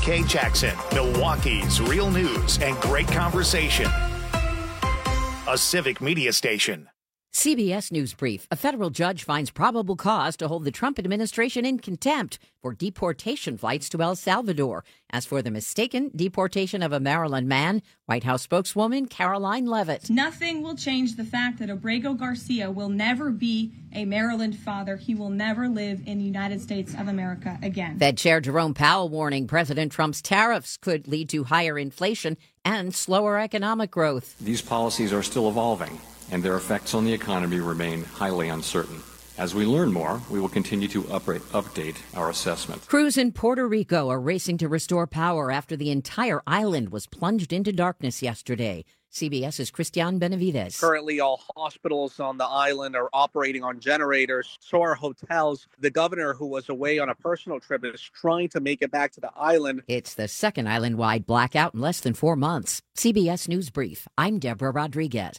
Kay Jackson, Milwaukee's real news and great conversation. A Civic Media station. CBS News Brief. A federal judge finds probable cause to hold the Trump administration in contempt for deportation flights to El Salvador. As for the mistaken deportation of a Maryland man, White House spokeswoman Caroline Leavitt. Nothing will change the fact that Obrego Garcia will never be a Maryland father. He will never live in the United States of America again. Fed Chair Jerome Powell warning President Trump's tariffs could lead to higher inflation and slower economic growth. These policies are still evolving, and their effects on the economy remain highly uncertain. As we learn more, we will continue to update our assessment. Crews in Puerto Rico are racing to restore power after the entire island was plunged into darkness yesterday. CBS's Christian Benavides. Currently, all hospitals on the island are operating on generators. So are hotels. The governor, who was away on a personal trip, is trying to make it back to the island. It's the second island-wide blackout in less than 4 months. CBS News Brief. I'm Deborah Rodriguez.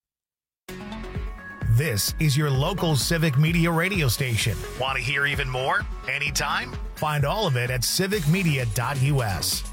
This is your local Civic Media radio station. Want to hear even more? Anytime? Find all of it at civicmedia.us.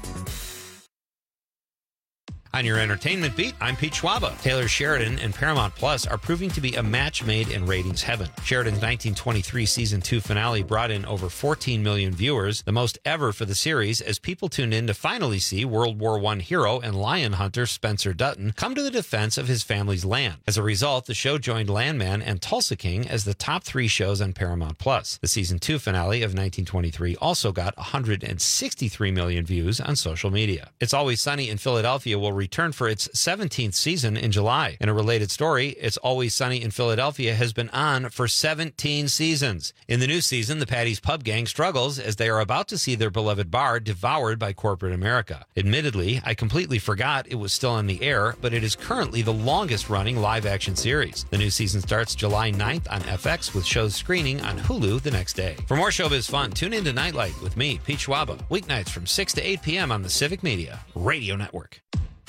On your entertainment beat, I'm Pete Schwaba. Taylor Sheridan and Paramount Plus are proving to be a match made in ratings heaven. Sheridan's 1923 Season 2 finale brought in over 14 million viewers, the most ever for the series, as people tuned in to finally see World War I hero and lion hunter Spencer Dutton come to the defense of his family's land. As a result, the show joined Landman and Tulsa King as the top 3 shows on Paramount Plus. The Season 2 finale of 1923 also got 163 million views on social media. It's Always Sunny in Philadelphia will return for its 17th season in July. In a related story, It's Always Sunny in Philadelphia has been on for 17 seasons. In the new season, the Patty's Pub Gang struggles as they are about to see their beloved bar devoured by corporate America. Admittedly, I completely forgot it was still on the air, but it is currently the longest-running live-action series. The new season starts July 9th on FX, with shows screening on Hulu the next day. For more showbiz fun, tune in to Nightlight with me, Pete Schwaba, weeknights from 6 to 8 p.m. on the Civic Media Radio Network.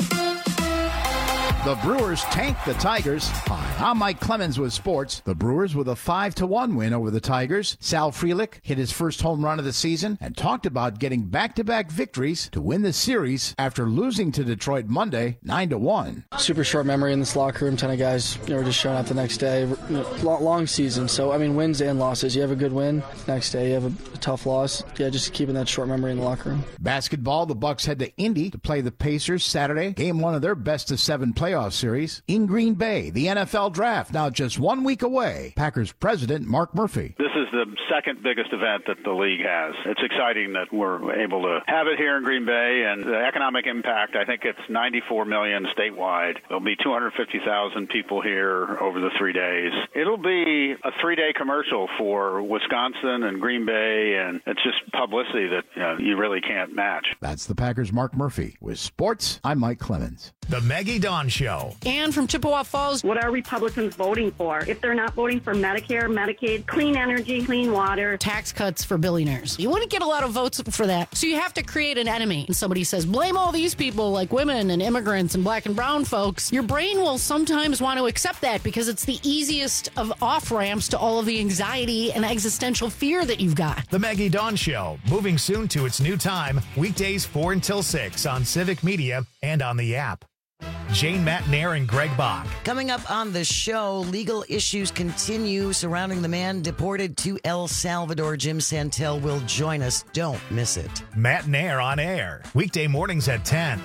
The Brewers tanked the Tigers. Hi, I'm Mike Clemens with sports. The Brewers with a 5-1 win over the Tigers. Sal Frelick hit his first home run of the season and talked about getting back-to-back victories to win the series after losing to Detroit Monday 9-1. Super short memory in this locker room. 10 of guys were just showing up the next day. Long season. So, wins and losses. You have a good win. Next day, you have a tough loss. Yeah, just keeping that short memory in the locker room. Basketball, the Bucks head to Indy to play the Pacers Saturday. Game 1 of their best-of-7 playoff series in Green Bay. The NFL Draft now just 1 week away. Packers president Mark Murphy. This is the second biggest event that the league has. It's exciting that we're able to have it here in Green Bay, and the economic impact, I think it's 94 million statewide. There'll be 250,000 people here over the 3 days. It'll be a 3-day commercial for Wisconsin and Green Bay, and it's just publicity that you really can't match. That's the Packers' Mark Murphy. With sports, I'm Mike Clemens. The Maggie Dawn Show. Ann from Chippewa Falls. What are Republicans voting for? If they're not voting for Medicare, Medicaid, clean energy, clean water. Tax cuts for billionaires. You wouldn't get a lot of votes for that. So you have to create an enemy. And somebody says, blame all these people like women and immigrants and black and brown folks. Your brain will sometimes want to accept that because it's the easiest of off-ramps to all of the anxiety and existential fear that you've got. The Maggie Dawn Show, moving soon to its new time, weekdays 4 until 6 on Civic Media and on the app. Jane Matnair and Greg Bach. Coming up on the show, legal issues continue surrounding the man deported to El Salvador. Jim Santel will join us. Don't miss it. Matnair on air, weekday mornings at 10.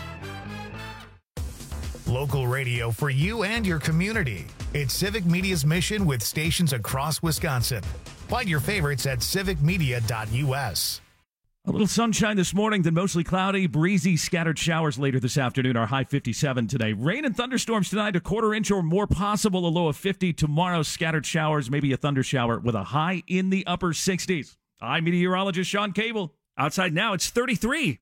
Local radio for you and your community. It's Civic Media's mission with stations across Wisconsin. Find your favorites at civicmedia.us. A little sunshine this morning, then mostly cloudy, breezy, scattered showers later this afternoon. Our high 57 today. Rain and thunderstorms tonight, a quarter-inch or more possible, a low of 50. Tomorrow, scattered showers, maybe a thunder shower with a high in the upper 60s. I'm meteorologist Sean Cable. Outside now, it's 33.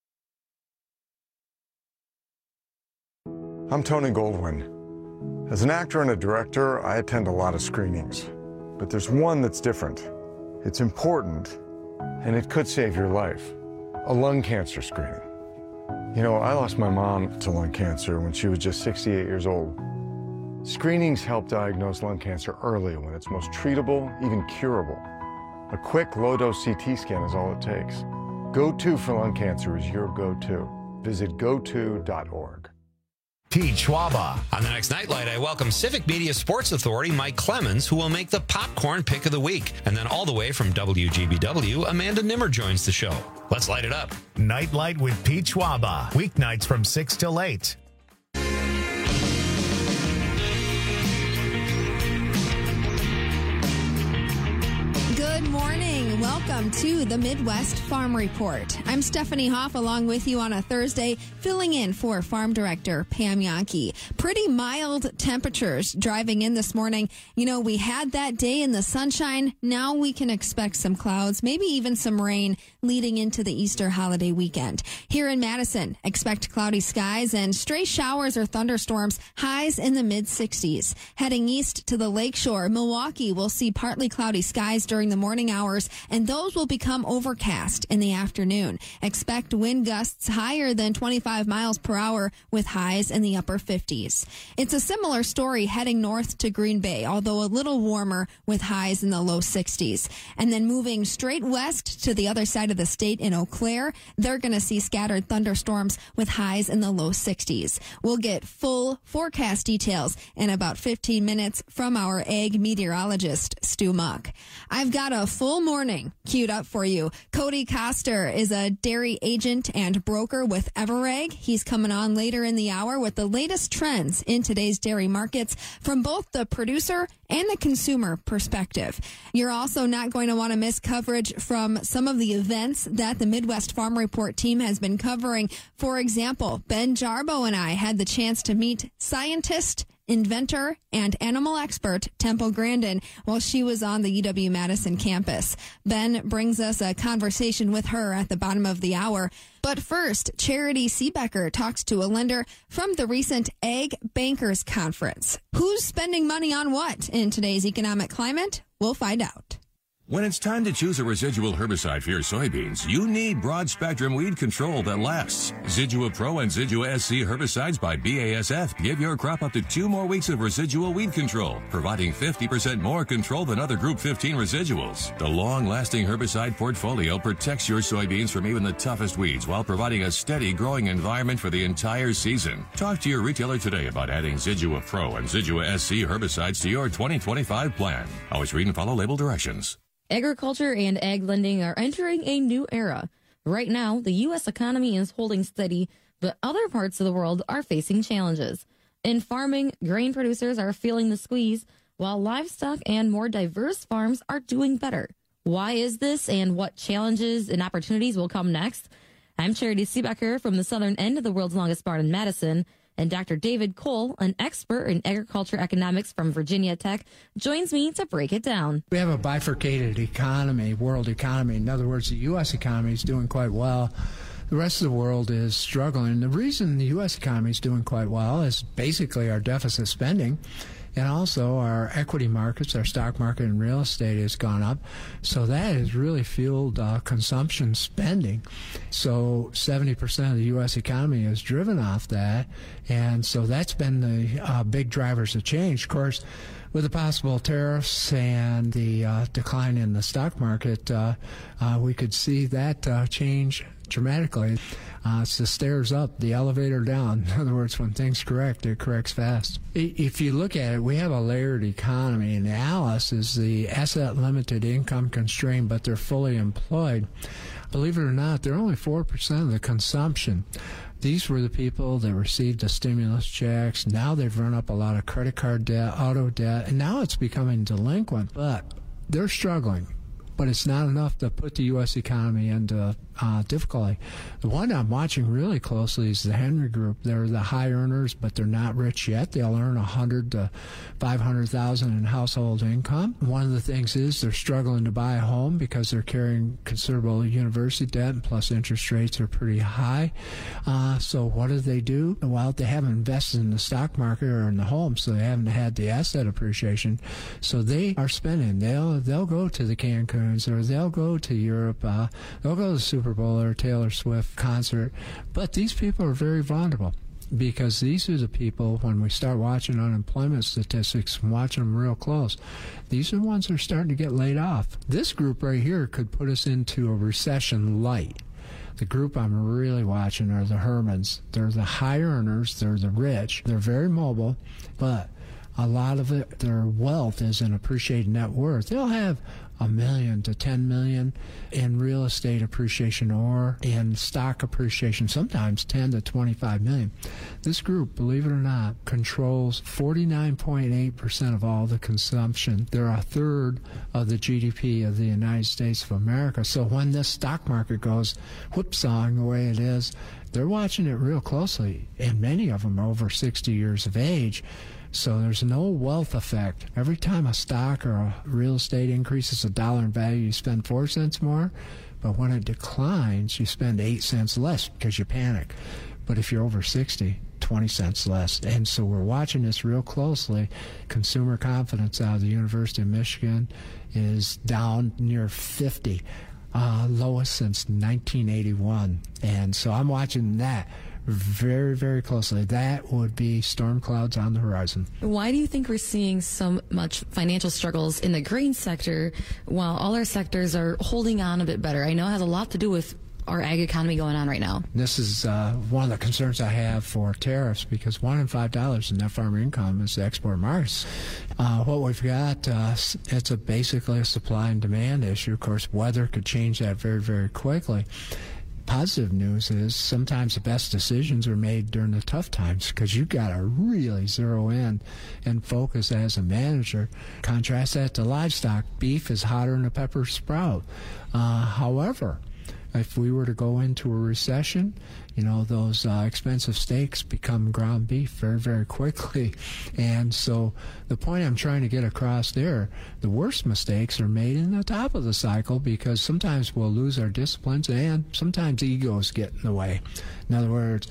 I'm Tony Goldwyn. As an actor and a director, I attend a lot of screenings. But there's one that's different. It's important. And it could save your life. A lung cancer screening. You know, I lost my mom to lung cancer when she was just 68 years old. Screenings help diagnose lung cancer early when it's most treatable, even curable. A quick low-dose CT scan is all it takes. GoTo for lung cancer is your go-to. Visit goto.org. Pete Schwaba. On the next Nightlight, I welcome Civic Media Sports Authority Mike Clemens, who will make the popcorn pick of the week. And then all the way from WGBW, Amanda Nimmer joins the show. Let's light it up. Nightlight with Pete Schwaba. Weeknights from 6 till 8. Good morning. Welcome to the Midwest Farm Report. I'm Stephanie Hoff along with you on a Thursday, filling in for Farm Director Pam Yankee. Pretty mild temperatures driving in this morning. You know, we had that day in the sunshine. Now we can expect some clouds, maybe even some rain leading into the Easter holiday weekend. Here in Madison, expect cloudy skies and stray showers or thunderstorms, highs in the mid-60s. Heading east to the lakeshore, Milwaukee will see partly cloudy skies during the morning hours, and those will become overcast in the afternoon. Expect wind gusts higher than 25 miles per hour with highs in the upper 50s. It's a similar story heading north to Green Bay, although a little warmer with highs in the low 60s. And then moving straight west to the other side of the state in Eau Claire, they're going to see scattered thunderstorms with highs in the low 60s. We'll get full forecast details in about 15 minutes from our ag meteorologist, Stu Muck. I've got a full morning queued up for you. Cody Koster is a dairy agent and broker with Everegg. He's coming on later in the hour with the latest trends in today's dairy markets from both the producer and the consumer perspective. You're also not going to want to miss coverage from some of the events that the Midwest Farm Report team has been covering. For example, Ben Jarbo and I had the chance to meet scientist, inventor, and animal expert Temple Grandin while she was on the UW-Madison campus. Ben brings us a conversation with her at the bottom of the hour. But first, Charity Seebecker talks to a lender from the recent Ag Bankers Conference. Who's spending money on what in today's economic climate? We'll find out. When it's time to choose a residual herbicide for your soybeans, you need broad-spectrum weed control that lasts. Zidua Pro and Zidua SC herbicides by BASF give your crop up to 2 more weeks of residual weed control, providing 50% more control than other Group 15 residuals. The long-lasting herbicide portfolio protects your soybeans from even the toughest weeds while providing a steady growing environment for the entire season. Talk to your retailer today about adding Zidua Pro and Zidua SC herbicides to your 2025 plan. Always read and follow label directions. Agriculture and ag lending are entering a new era. Right now, the U.S. economy is holding steady, but other parts of the world are facing challenges. In farming, grain producers are feeling the squeeze, while livestock and more diverse farms are doing better. Why is this, and what challenges and opportunities will come next? I'm Charity Seebecker from the southern end of the world's longest barn in Madison, and Dr. David Cole, an expert in agriculture economics from Virginia Tech, joins me to break it down. We have a bifurcated economy, world economy. In other words, the U.S. economy is doing quite well. The rest of the world is struggling. The reason the U.S. economy is doing quite well is basically our deficit spending. And also our equity markets, our stock market and real estate has gone up. So that has really fueled consumption spending. So 70% of the U.S. economy is driven off that. And so that's been the big drivers of change. Of course, with the possible tariffs and the decline in the stock market, we could see that change dramatically. It's the stairs up, the elevator down. In other words, when things correct, it corrects fast. If you look at it, we have a layered economy, and Alice is the asset-limited, income-constrained, but they're fully employed. Believe it or not, they're only 4% of the consumption. These were the people that received the stimulus checks. Now they've run up a lot of credit card debt, auto debt, and now it's becoming delinquent. But they're struggling. But it's not enough to put the U.S. economy into difficulty. The one I'm watching really closely is the Henry Group. They're the high earners, but they're not rich yet. They'll earn $100,000 to $500,000 in household income. One of the things is they're struggling to buy a home because they're carrying considerable university debt, and plus interest rates are pretty high. So what do? Well, they haven't invested in the stock market or in the home, so they haven't had the asset appreciation. So they are spending. They'll go to the Cancun, or they'll go to Europe, they'll go to the Super Bowl or Taylor Swift concert. But these people are very vulnerable because these are the people, when we start watching unemployment statistics and watching them real close, these are the ones that are starting to get laid off. This group right here could put us into a recession light. The group I'm really watching are the Hermans. They're the high earners. They're the rich. They're very mobile, but a lot of it, their wealth is in appreciated net worth. They'll have $1 million to $10 million in real estate appreciation or in stock appreciation, sometimes $10 to $25 million. This group, believe it or not, controls 49.8% of all the consumption. They're a third of the GDP of the United States of America. So when this stock market goes whipsawing the way it is, they're watching it real closely, and many of them are over 60 years of age. So there's no wealth effect. Every time a stock or a real estate increases $1 in value, you spend 4 cents more. But when it declines, you spend 8 cents less because you panic. But if you're over 60, 20 cents less. And so we're watching this real closely. Consumer confidence out of the University of Michigan is down near 50, lowest since 1981. And so I'm watching that very, very closely. That would be storm clouds on the horizon. Why do you think we're seeing so much financial struggles in the grain sector while all our sectors are holding on a bit better? I know it has a lot to do with our ag economy going on right now. This is one of the concerns I have for tariffs, because $1 in $5 in net farmer income is the export markets. What we've got, it's basically a supply and demand issue. Of course, weather could change that very, very quickly. Positive news is sometimes the best decisions are made during the tough times, because you've got to really zero in and focus as a manager. Contrast that to livestock. Beef is hotter than a pepper sprout. However, if we were to go into a recession, those expensive steaks become ground beef very, very quickly. And so the point I'm trying to get across there, the worst mistakes are made in the top of the cycle, because sometimes we'll lose our disciplines and sometimes egos get in the way. In other words,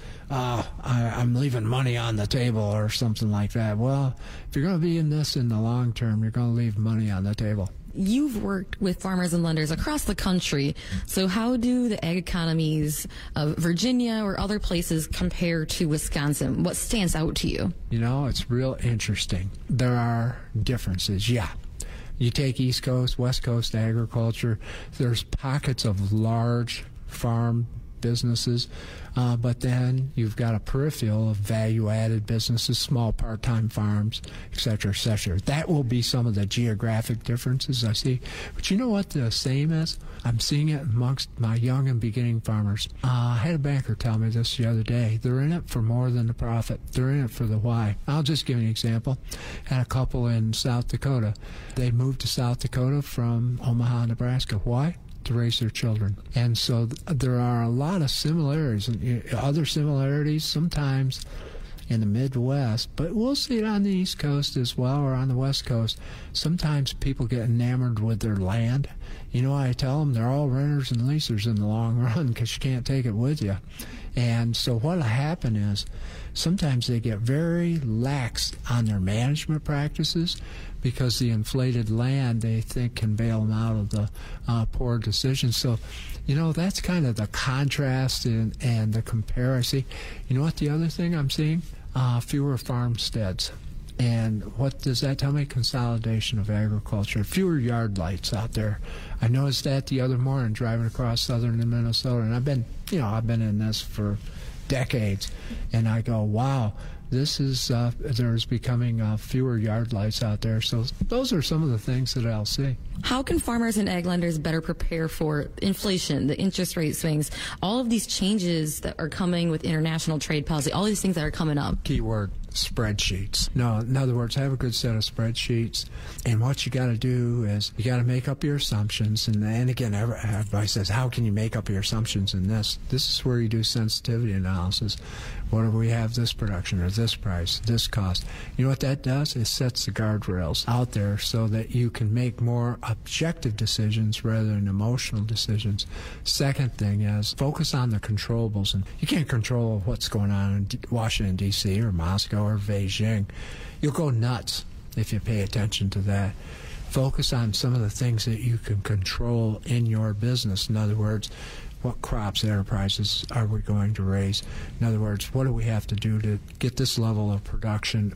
I'm leaving money on the table or something like that. Well, if you're going to be in this in the long term, you're going to leave money on the table. You've worked with farmers and lenders across the country. So how do the ag economies of Virginia or other places compare to Wisconsin? What stands out to you? It's real interesting. There are differences, yeah. You take East Coast, West Coast agriculture, there's pockets of large farm businesses, but then you've got a peripheral of value-added businesses, small part-time farms, et cetera, et cetera. That will be some of the geographic differences I see. But you know what the same is? I'm seeing it amongst my young and beginning farmers. I had a banker tell me this the other day. They're in it for more than the profit. They're in it for the why. I'll just give you an example. Had a couple in South Dakota. They moved to South Dakota from Omaha, Nebraska. Why? To raise their children. And so there are a lot of similarities. Other similarities sometimes in the Midwest, but we'll see it on the East Coast as well, or on the West Coast. Sometimes people get enamored with their land. I tell them they're all renters and leasers in the long run, because you can't take it with you. And so what'll happen is sometimes they get very lax on their management practices, because the inflated land they think can bail them out of the poor decisions. So, that's kind of the contrast and the comparison. You know what the other thing I'm seeing? Fewer farmsteads. And what does that tell me? Consolidation of agriculture. Fewer yard lights out there. I noticed that the other morning driving across southern Minnesota, and I've been in this for decades, and I go, wow, this is there's becoming fewer yard lights out there. So those are some of the things that I'll see. How can farmers and ag lenders better prepare for inflation, the interest rate swings, all of these changes that are coming with international trade policy, all these things that are coming up? Keyword: spreadsheets. No, in other words, have a good set of spreadsheets. And what you got to do is you got to make up your assumptions. And again, everybody says, how can you make up your assumptions in this? This is where you do sensitivity analysis. What do we have this production or this price, this cost? You know what that does? It sets the guardrails out there so that you can make more objective decisions rather than emotional decisions. Second thing is focus on the controllables. And you can't control what's going on in Washington, D.C. or Moscow or Beijing. You'll go nuts if you pay attention to that. Focus on some of the things that you can control in your business. In other words, what crops, enterprises are we going to raise? In other words, what do we have to do to get this level of production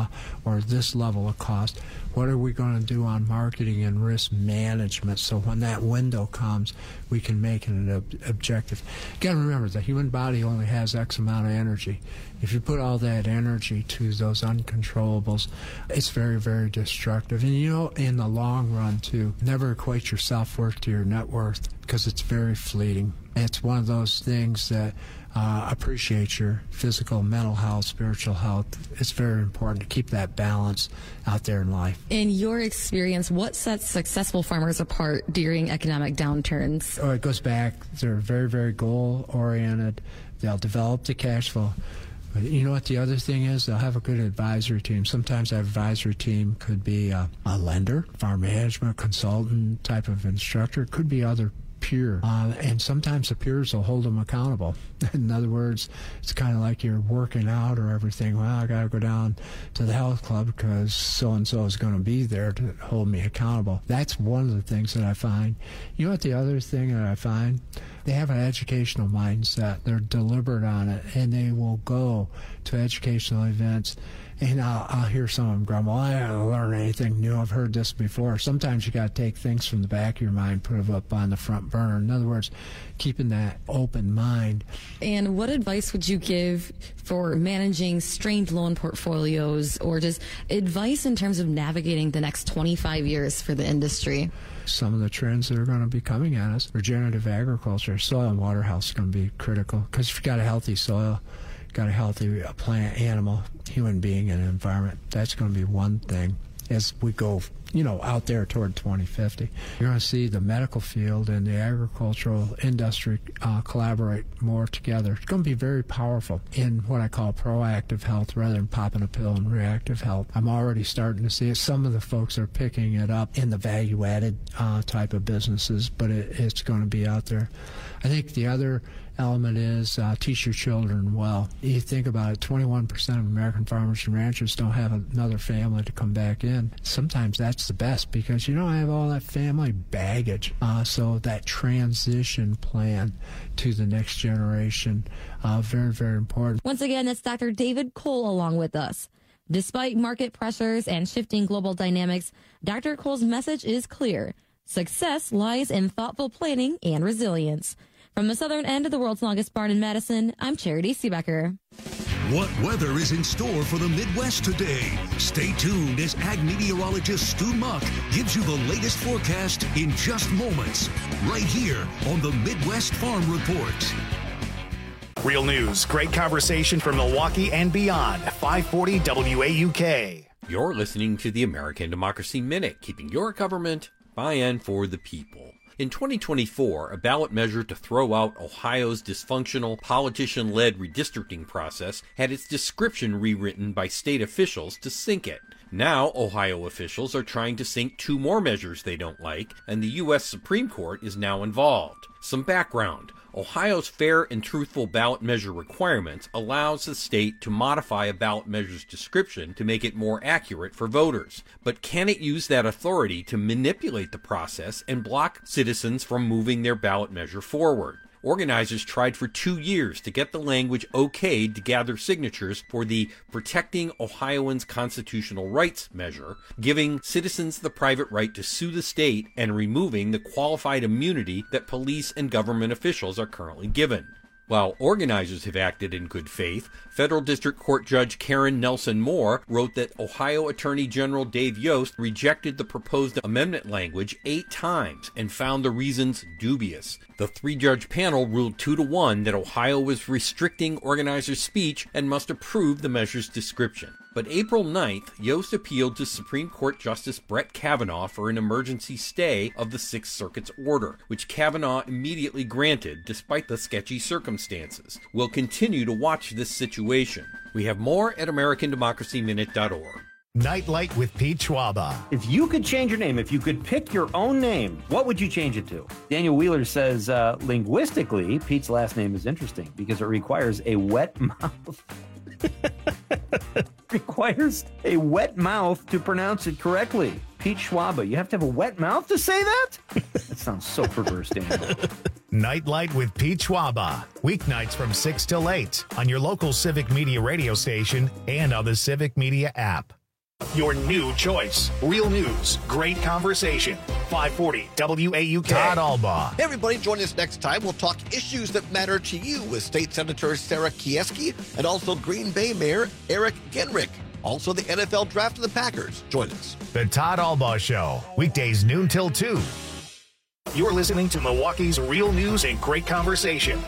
or this level of cost? What are we going to do on marketing and risk management so when that window comes, we can make it an objective? You got to remember, the human body only has X amount of energy. If you put all that energy to those uncontrollables, it's very, very destructive. And in the long run, too, never equate your self-worth to your net worth because it's very fleeting. It's one of those things that appreciate your physical, mental health, spiritual health. It's very important to keep that balance out there in life. In your experience, what sets successful farmers apart during economic downturns? It goes back. They're very, very goal-oriented. They'll develop the cash flow. But you know what the other thing is? They'll have a good advisory team. Sometimes that advisory team could be a lender, farm management consultant type of instructor. It could be other peer. And sometimes the peers will hold them accountable. In other words, it's kind of like you're working out or everything. Well, I got to go down to the health club because so-and-so is going to be there to hold me accountable. That's one of the things that I find. You know what the other thing that I find? They have an educational mindset. They're deliberate on it, and they will go to educational events. And I'll hear some of them grumble, I haven't learned anything new. I've heard this before. Sometimes you got to take things from the back of your mind, put them up on the front burner. In other words, keeping that open mind. And what advice would you give for managing strained loan portfolios, or just advice in terms of navigating the next 25 years for the industry? Some of the trends that are going to be coming at us, regenerative agriculture, soil and water health is going to be critical. Because if you've got a healthy soil, got a healthy plant, animal, human being, and environment, that's going to be one thing as we go, out there toward 2050. You're going to see the medical field and the agricultural industry collaborate more together. It's going to be very powerful in what I call proactive health rather than popping a pill in reactive health. I'm already starting to see it. Some of the folks are picking it up in the value-added type of businesses, but it's going to be out there. I think the other element is teach your children well. You think about it, 21% of American farmers and ranchers don't have another family to come back in. Sometimes that's the best because you don't have all that family baggage. So that transition plan to the next generation, very, very important. Once again, that's Dr. David Cole along with us. Despite market pressures and shifting global dynamics, Dr. Cole's message is clear. Success lies in thoughtful planning and resilience. From the southern end of the world's longest barn in Madison, I'm Charity Seebecker. What weather is in store for the Midwest today? Stay tuned as ag meteorologist Stu Muck gives you the latest forecast in just moments, right here on the Midwest Farm Report. Real news, great conversation from Milwaukee and beyond. 540 WAUK. You're listening to the American Democracy Minute, keeping your government by and for the people. In 2024, a ballot measure to throw out Ohio's dysfunctional, politician-led redistricting process had its description rewritten by state officials to sink it. Now, Ohio officials are trying to sink two more measures they don't like, and the U.S. Supreme Court is now involved. Some background. Ohio's fair and truthful ballot measure requirements allows the state to modify a ballot measure's description to make it more accurate for voters. But can it use that authority to manipulate the process and block citizens from moving their ballot measure forward? Organizers tried for 2 years to get the language okayed to gather signatures for the Protecting Ohioans' Constitutional Rights measure, giving citizens the private right to sue the state and removing the qualified immunity that police and government officials are currently given. While organizers have acted in good faith, Federal District Court Judge Karen Nelson Moore wrote that Ohio Attorney General Dave Yost rejected the proposed amendment language 8 times and found the reasons dubious. The 3-judge panel ruled 2-1 that Ohio was restricting organizers' speech and must approve the measure's description. But April 9th, Yost appealed to Supreme Court Justice Brett Kavanaugh for an emergency stay of the Sixth Circuit's order, which Kavanaugh immediately granted despite the sketchy circumstances. We'll continue to watch this situation. We have more at AmericanDemocracyMinute.org. Nightlight with Pete Schwaba. If you could change your name, if you could pick your own name, what would you change it to? Daniel Wheeler says, linguistically, Pete's last name is interesting because it requires a wet mouth. Requires a wet mouth to pronounce it correctly. Pete Schwaba, you have to have a wet mouth to say that? sounds so perverse, Daniel. Nightlight with Pete Schwaba. Weeknights from 6 till 8 on your local Civic Media radio station and on the Civic Media app. Your new choice. Real news. Great conversation. 540 WAUK. Todd Albaugh. Hey, everybody. Join us next time. We'll talk issues that matter to you with State Senator Sarah Kieski and also Green Bay Mayor Eric Genrich. Also, the NFL draft of the Packers. Join us. The Todd Albaugh Show. Weekdays noon till 2. You're listening to Milwaukee's Real News and Great Conversation.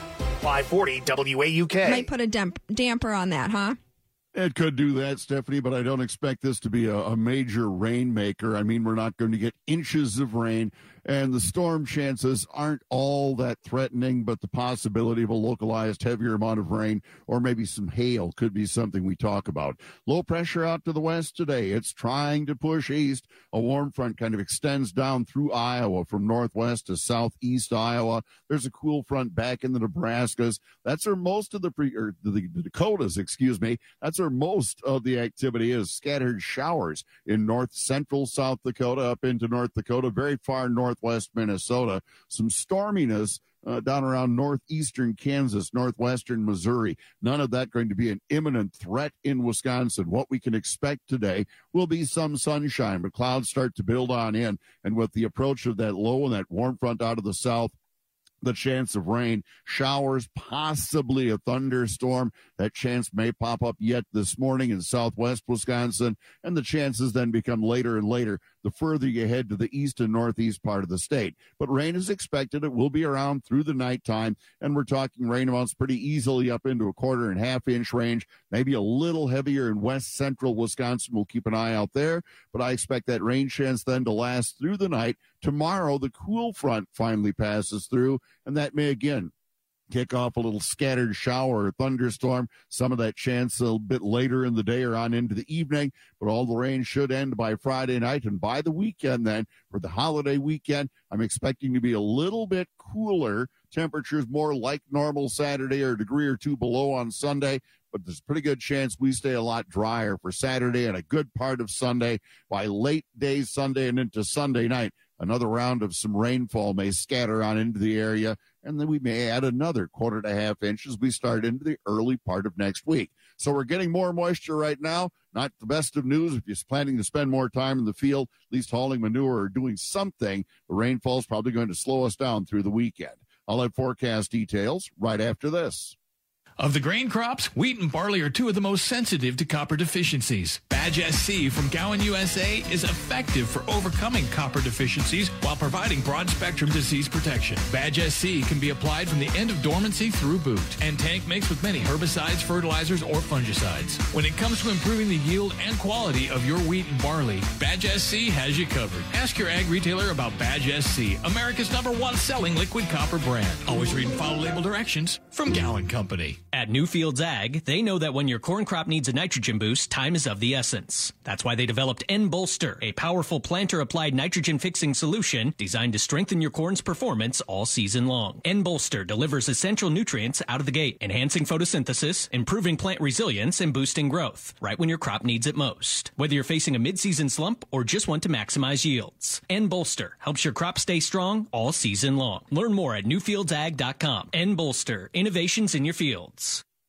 540 WAUK. Might put a damper on that, huh? It could do that, Stephanie, but I don't expect this to be a major rainmaker. I mean, we're not going to get inches of rain, and the storm chances aren't all that threatening, but the possibility of a localized heavier amount of rain or maybe some hail could be something we talk about. Low pressure out to the west today. It's trying to push east. A warm front kind of extends down through Iowa from northwest to southeast Iowa. There's a cool front back in the Nebraskas. That's where most of the Dakotas, That's where most of the activity is. Scattered showers in north central South Dakota up into North Dakota, very far northwest Minnesota. Some storminess down around northeastern Kansas, northwestern Missouri. None of that going to be an imminent threat in Wisconsin. What we can expect today will be some sunshine, but clouds start to build on in. And with the approach of that low and that warm front out of the south, the chance of rain, showers, possibly a thunderstorm. That chance may pop up yet this morning in southwest Wisconsin, and the chances then become later and later the further you head to the east and northeast part of the state. But rain is expected. It will be around through the nighttime, and we're talking rain amounts pretty easily up into a 1/4 and 1/2 inch range, maybe a little heavier in west central Wisconsin. We'll keep an eye out there, but I expect that rain chance then to last through the night. Tomorrow, the cool front finally passes through, and that may again kick off a little scattered shower or thunderstorm. Some of that chance a bit later in the day or on into the evening, but all the rain should end by Friday night. And by the weekend then, for the holiday weekend, I'm expecting to be a little bit cooler. Temperatures more like normal Saturday or a degree or two below on Sunday. But there's a pretty good chance we stay a lot drier for Saturday and a good part of Sunday. By late day Sunday and into Sunday night, another round of some rainfall may scatter on into the area, and then we may add another 1/4 to 1/2 inch as we start into the early part of next week. So we're getting more moisture right now. Not the best of news if you're planning to spend more time in the field, at least hauling manure or doing something. The rainfall is probably going to slow us down through the weekend. I'll have forecast details right after this. Of the grain crops, wheat and barley are two of the most sensitive to copper deficiencies. Badge SC from Gowan USA is effective for overcoming copper deficiencies while providing broad-spectrum disease protection. Badge SC can be applied from the end of dormancy through boot and tank mixed with many herbicides, fertilizers, or fungicides. When it comes to improving the yield and quality of your wheat and barley, Badge SC has you covered. Ask your ag retailer about Badge SC, America's #1 selling liquid copper brand. Always read and follow label directions from Gowan Company. At Newfields Ag, they know that when your corn crop needs a nitrogen boost, time is of the essence. That's why they developed N-Bolster, a powerful planter-applied nitrogen-fixing solution designed to strengthen your corn's performance all season long. N-Bolster delivers essential nutrients out of the gate, enhancing photosynthesis, improving plant resilience, and boosting growth, right when your crop needs it most. Whether you're facing a mid-season slump or just want to maximize yields, N-Bolster helps your crop stay strong all season long. Learn more at newfieldsag.com. N-Bolster, innovations in your fields.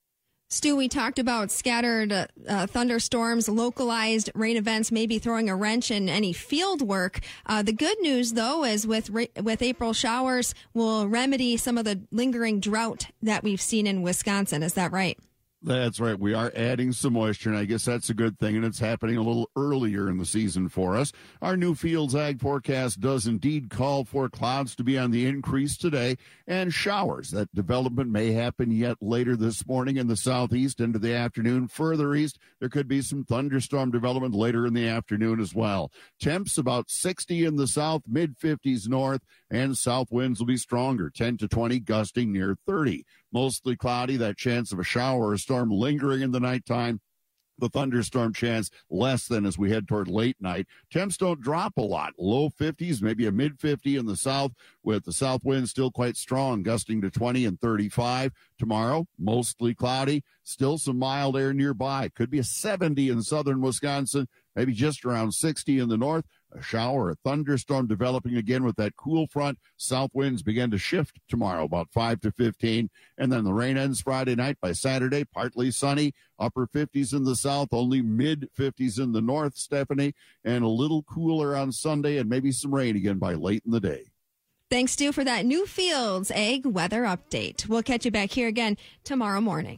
Stu, we talked about scattered thunderstorms, localized rain events, maybe throwing a wrench in any field work. The good news, though, is with April showers, we'll remedy some of the lingering drought that we've seen in Wisconsin. Is that right? That's right. We are adding some moisture, and I guess that's a good thing, and it's happening a little earlier in the season for us. Our Newfields Ag forecast does indeed call for clouds to be on the increase today and showers. That development may happen yet later this morning in the southeast into the afternoon. Further east, there could be some thunderstorm development later in the afternoon as well. Temps about 60 in the south, mid-50s north, and south winds will be stronger, 10 to 20, gusting near 30. Mostly cloudy, that chance of a shower or a storm lingering in the nighttime. The thunderstorm chance less than as we head toward late night. Temps don't drop a lot. Low 50s, maybe a mid-50 in the south, with the south wind still quite strong, gusting to 20 and 35. Tomorrow, mostly cloudy. Still some mild air nearby. Could be a 70 in southern Wisconsin, maybe just around 60 in the north. A shower, a thunderstorm developing again with that cool front. South winds begin to shift tomorrow, about 5 to 15. And then the rain ends Friday night. By Saturday, partly sunny, upper 50s in the south, only mid-50s in the north, Stephanie, and a little cooler on Sunday and maybe some rain again by late in the day. Thanks, Stu, for that New Fields Egg weather update. We'll catch you back here again tomorrow morning.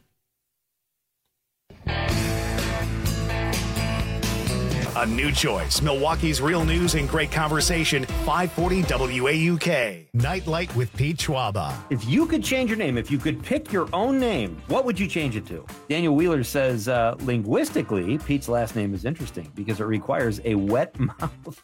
A new choice. Milwaukee's real news and great conversation. 540 WAUK. Nightlight with Pete Schwaba. If you could change your name, if you could pick your own name, what would you change it to? Daniel Wheeler says, linguistically, Pete's last name is interesting because it requires a wet mouth.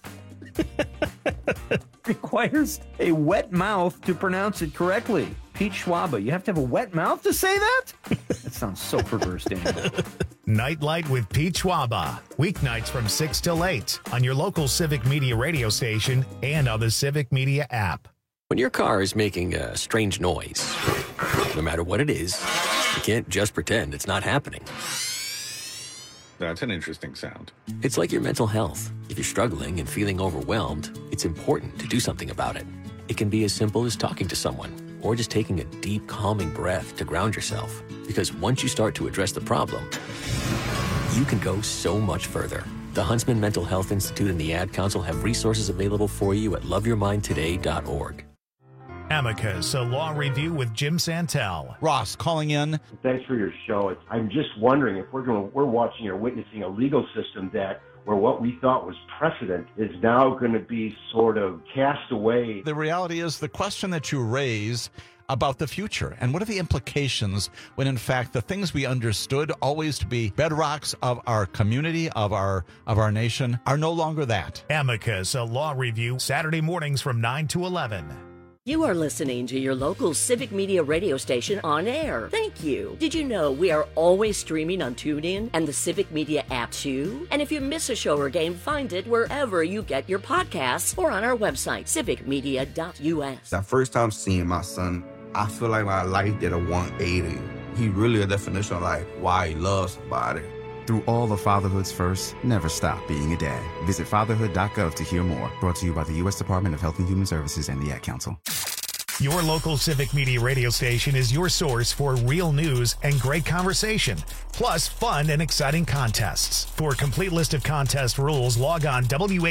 Requires a wet mouth to pronounce it correctly. Pete Schwaba, you have to have a wet mouth to say that? That sounds so perverse, Daniel. Nightlight with Pete Schwaba. Weeknights from 6 till 8 on your local Civic Media radio station and on the Civic Media app. When your car is making a strange noise, no matter what it is, you can't just pretend it's not happening. That's an interesting sound. It's like your mental health. If you're struggling and feeling overwhelmed, it's important to do something about it. It can be as simple as talking to someone or just taking a deep, calming breath to ground yourself. Because once you start to address the problem, you can go so much further. The Huntsman Mental Health Institute and the Ad Council have resources available for you at loveyourmindtoday.org. Amicus, a law review with Jim Santel. Ross calling in. Thanks for your show. I'm just wondering if we're watching or witnessing a legal system that where what we thought was precedent is now going to be sort of cast away. The reality is the question that you raise about the future and what are the implications when in fact the things we understood always to be bedrocks of our community, of our nation, are no longer that. Amicus, a law review, Saturday mornings from 9 to 11. You are listening to your local Civic Media radio station on air. Thank you. Did you know we are always streaming on TuneIn and the Civic Media app too? And if you miss a show or game, find it wherever you get your podcasts or on our website, civicmedia.us. That first time seeing my son, I feel like my life did a 180. He really a definition of like why he loves somebody. Through all of fatherhood's first, never stop being a dad. Visit fatherhood.gov to hear more. Brought to you by the U.S. Department of Health and Human Services and the Ad Council. Your local Civic Media radio station is your source for real news and great conversation, plus fun and exciting contests. For a complete list of contest rules, log on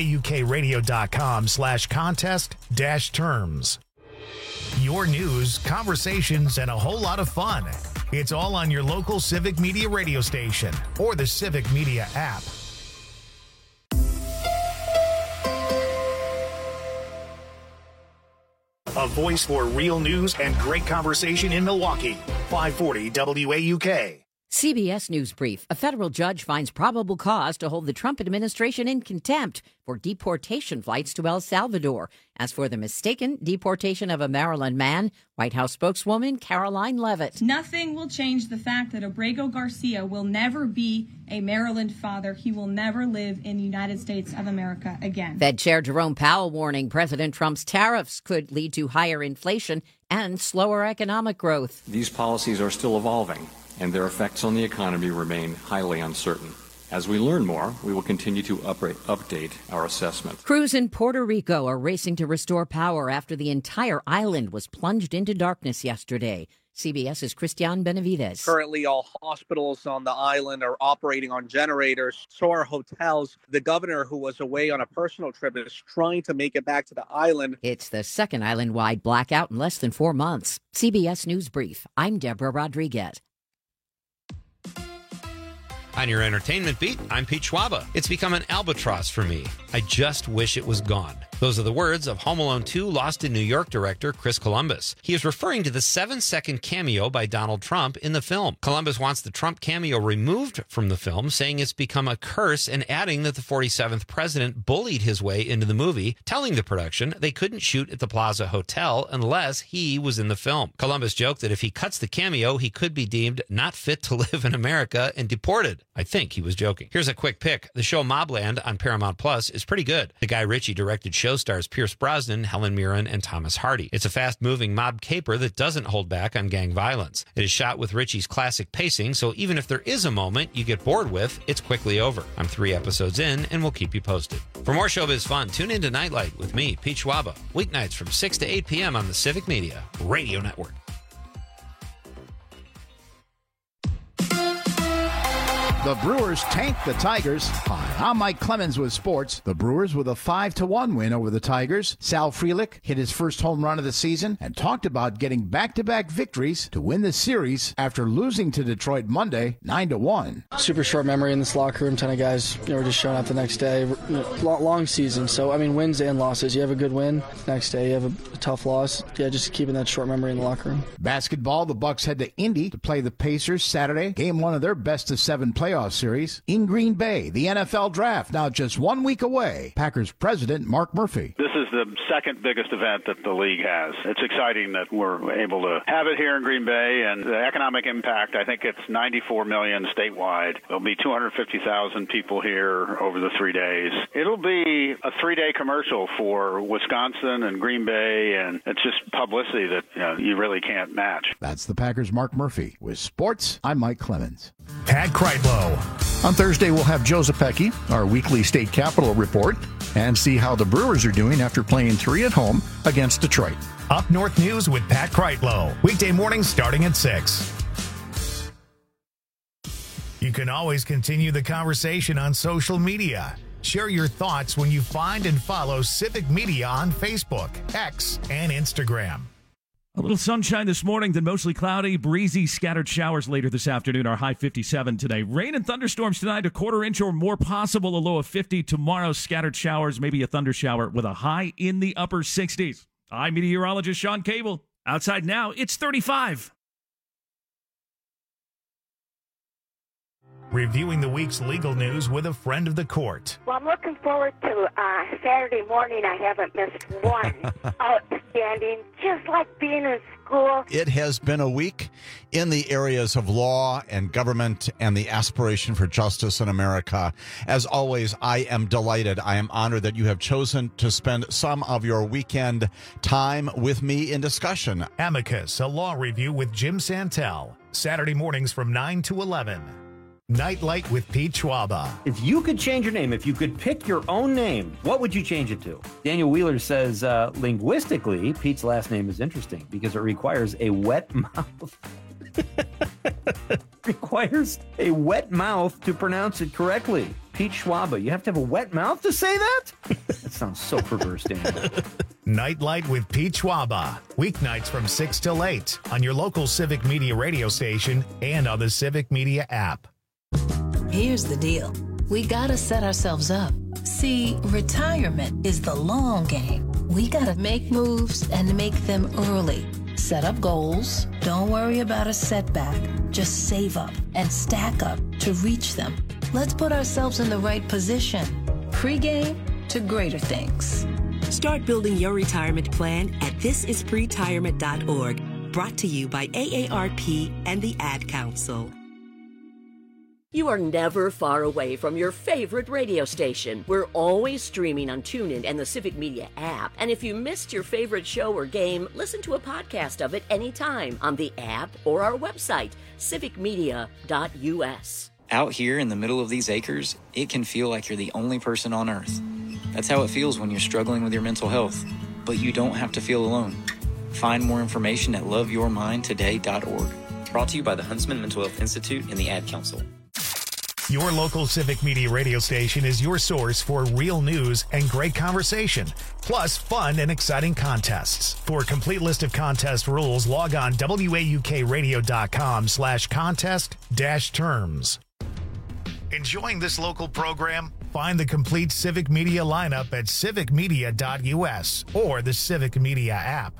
waukradio.com/contest-terms. Your news, conversations, and a whole lot of fun. It's all on your local Civic Media radio station or the Civic Media app. A voice for real news and great conversation in Milwaukee. 540 WAUK. CBS News Brief. A federal judge finds probable cause to hold the Trump administration in contempt for deportation flights to El Salvador. As for the mistaken deportation of a Maryland man, White House spokeswoman Caroline Leavitt. Nothing will change the fact that Abrego Garcia will never be a Maryland father. He will never live in the United States of America again. Fed Chair Jerome Powell warning President Trump's tariffs could lead to higher inflation and slower economic growth. These policies are still evolving, and their effects on the economy remain highly uncertain. As we learn more, we will continue to update our assessment. Crews in Puerto Rico are racing to restore power after the entire island was plunged into darkness yesterday. CBS's Christian Benavides. Currently, all hospitals on the island are operating on generators. So are hotels. The governor, who was away on a personal trip, is trying to make it back to the island. It's the second island-wide blackout in less than 4 months. CBS News Brief. I'm Deborah Rodriguez. On your entertainment beat, I'm Pete Schwaba. It's become an albatross for me. I just wish it was gone. Those are the words of Home Alone 2 Lost in New York director Chris Columbus. He is referring to the 7-second cameo by Donald Trump in the film. Columbus wants the Trump cameo removed from the film, saying it's become a curse, and adding that the 47th president bullied his way into the movie, telling the production they couldn't shoot at the Plaza Hotel unless he was in the film. Columbus joked that if he cuts the cameo, he could be deemed not fit to live in America and deported. I think he was joking. Here's a quick pick. The show Mobland on Paramount Plus is pretty good. The Guy Ritchie directed show show stars Pierce Brosnan, Helen Mirren, and Thomas Hardy. It's a fast-moving mob caper that doesn't hold back on gang violence. It is shot with Ritchie's classic pacing, so even if there is a moment you get bored with, it's quickly over. I'm 3 episodes in, and we'll keep you posted. For more showbiz fun, tune in to Nightlight with me, Pete Schwaba, weeknights from 6 to 8 p.m. on the Civic Media Radio Network. The Brewers tanked the Tigers. Hi, I'm Mike Clemens with sports. The Brewers with a 5-1 win over the Tigers. Sal Frelick hit his first home run of the season and talked about getting back-to-back victories to win the series after losing to Detroit Monday 9-1. Super short memory in this locker room. 10 of guys were just showing up the next day. Long season. So, wins and losses. You have a good win. Next day, you have a tough loss. Yeah, just keeping that short memory in the locker room. Basketball, the Bucks head to Indy to play the Pacers Saturday. Game 1 of their best-of-7 playoff series in Green Bay. The NFL Draft now just 1 week away. Packers president Mark Murphy. This is the second biggest event that the league has. It's exciting that we're able to have it here in Green Bay, and the economic impact, I think it's $94 million statewide. There'll be 250,000 people here over the 3 days. It'll be a 3-day commercial for Wisconsin and Green Bay, and it's just publicity that you really can't match. That's the Packers' Mark Murphy. With sports, I'm Mike Clemens. Pat Kreitlow. On Thursday, we'll have Joe Zepecki, our weekly state capitol report, and see how the Brewers are doing after playing 3 at home against Detroit. Up North News with Pat Kreitlow. Weekday mornings starting at 6. You can always continue the conversation on social media. Share your thoughts when you find and follow Civic Media on Facebook, X, and Instagram. A little sunshine this morning, then mostly cloudy, breezy, scattered showers later this afternoon. Our high 57 today. Rain and thunderstorms tonight, a quarter inch or more possible, a low of 50. Tomorrow, scattered showers, maybe a thunder shower with a high in the upper 60s. I'm meteorologist Sean Cable. Outside now, it's 35. Reviewing the week's legal news with a friend of the court. Well, I'm looking forward to Saturday morning. I haven't missed one. Outstanding, just like being in school. It has been a week in the areas of law and government and the aspiration for justice in America. As always, I am delighted. I am honored that you have chosen to spend some of your weekend time with me in discussion. Amicus, a law review with Jim Santel. Saturday mornings from 9 to 11. Nightlight with Pete Schwaba. If you could change your name, if you could pick your own name, what would you change it to? Daniel Wheeler says, linguistically, Pete's last name is interesting because it requires a wet mouth. Requires a wet mouth to pronounce it correctly. Pete Schwaba, you have to have a wet mouth to say that? That sounds so perverse, Daniel. Nightlight with Pete Schwaba. Weeknights from 6 till 8 on your local Civic Media radio station and on the Civic Media app. Here's the deal. We gotta set ourselves up. See, retirement is the long game. We gotta make moves and make them early. Set up goals. Don't worry about a setback. Just save up and stack up to reach them. Let's put ourselves in the right position. Pre-game to greater things. Start building your retirement plan at thisispretirement.org. Brought to you by AARP and the Ad Council. You are never far away from your favorite radio station. We're always streaming on TuneIn and the Civic Media app. And if you missed your favorite show or game, listen to a podcast of it anytime on the app or our website, civicmedia.us. Out here in the middle of these acres, it can feel like you're the only person on Earth. That's how it feels when you're struggling with your mental health. But you don't have to feel alone. Find more information at loveyourmindtoday.org. Brought to you by the Huntsman Mental Health Institute and the Ad Council. Your local Civic Media radio station is your source for real news and great conversation, plus fun and exciting contests. For a complete list of contest rules, log on waukradio.com/contest-terms. Enjoying this local program? Find the complete Civic Media lineup at civicmedia.us or the Civic Media app.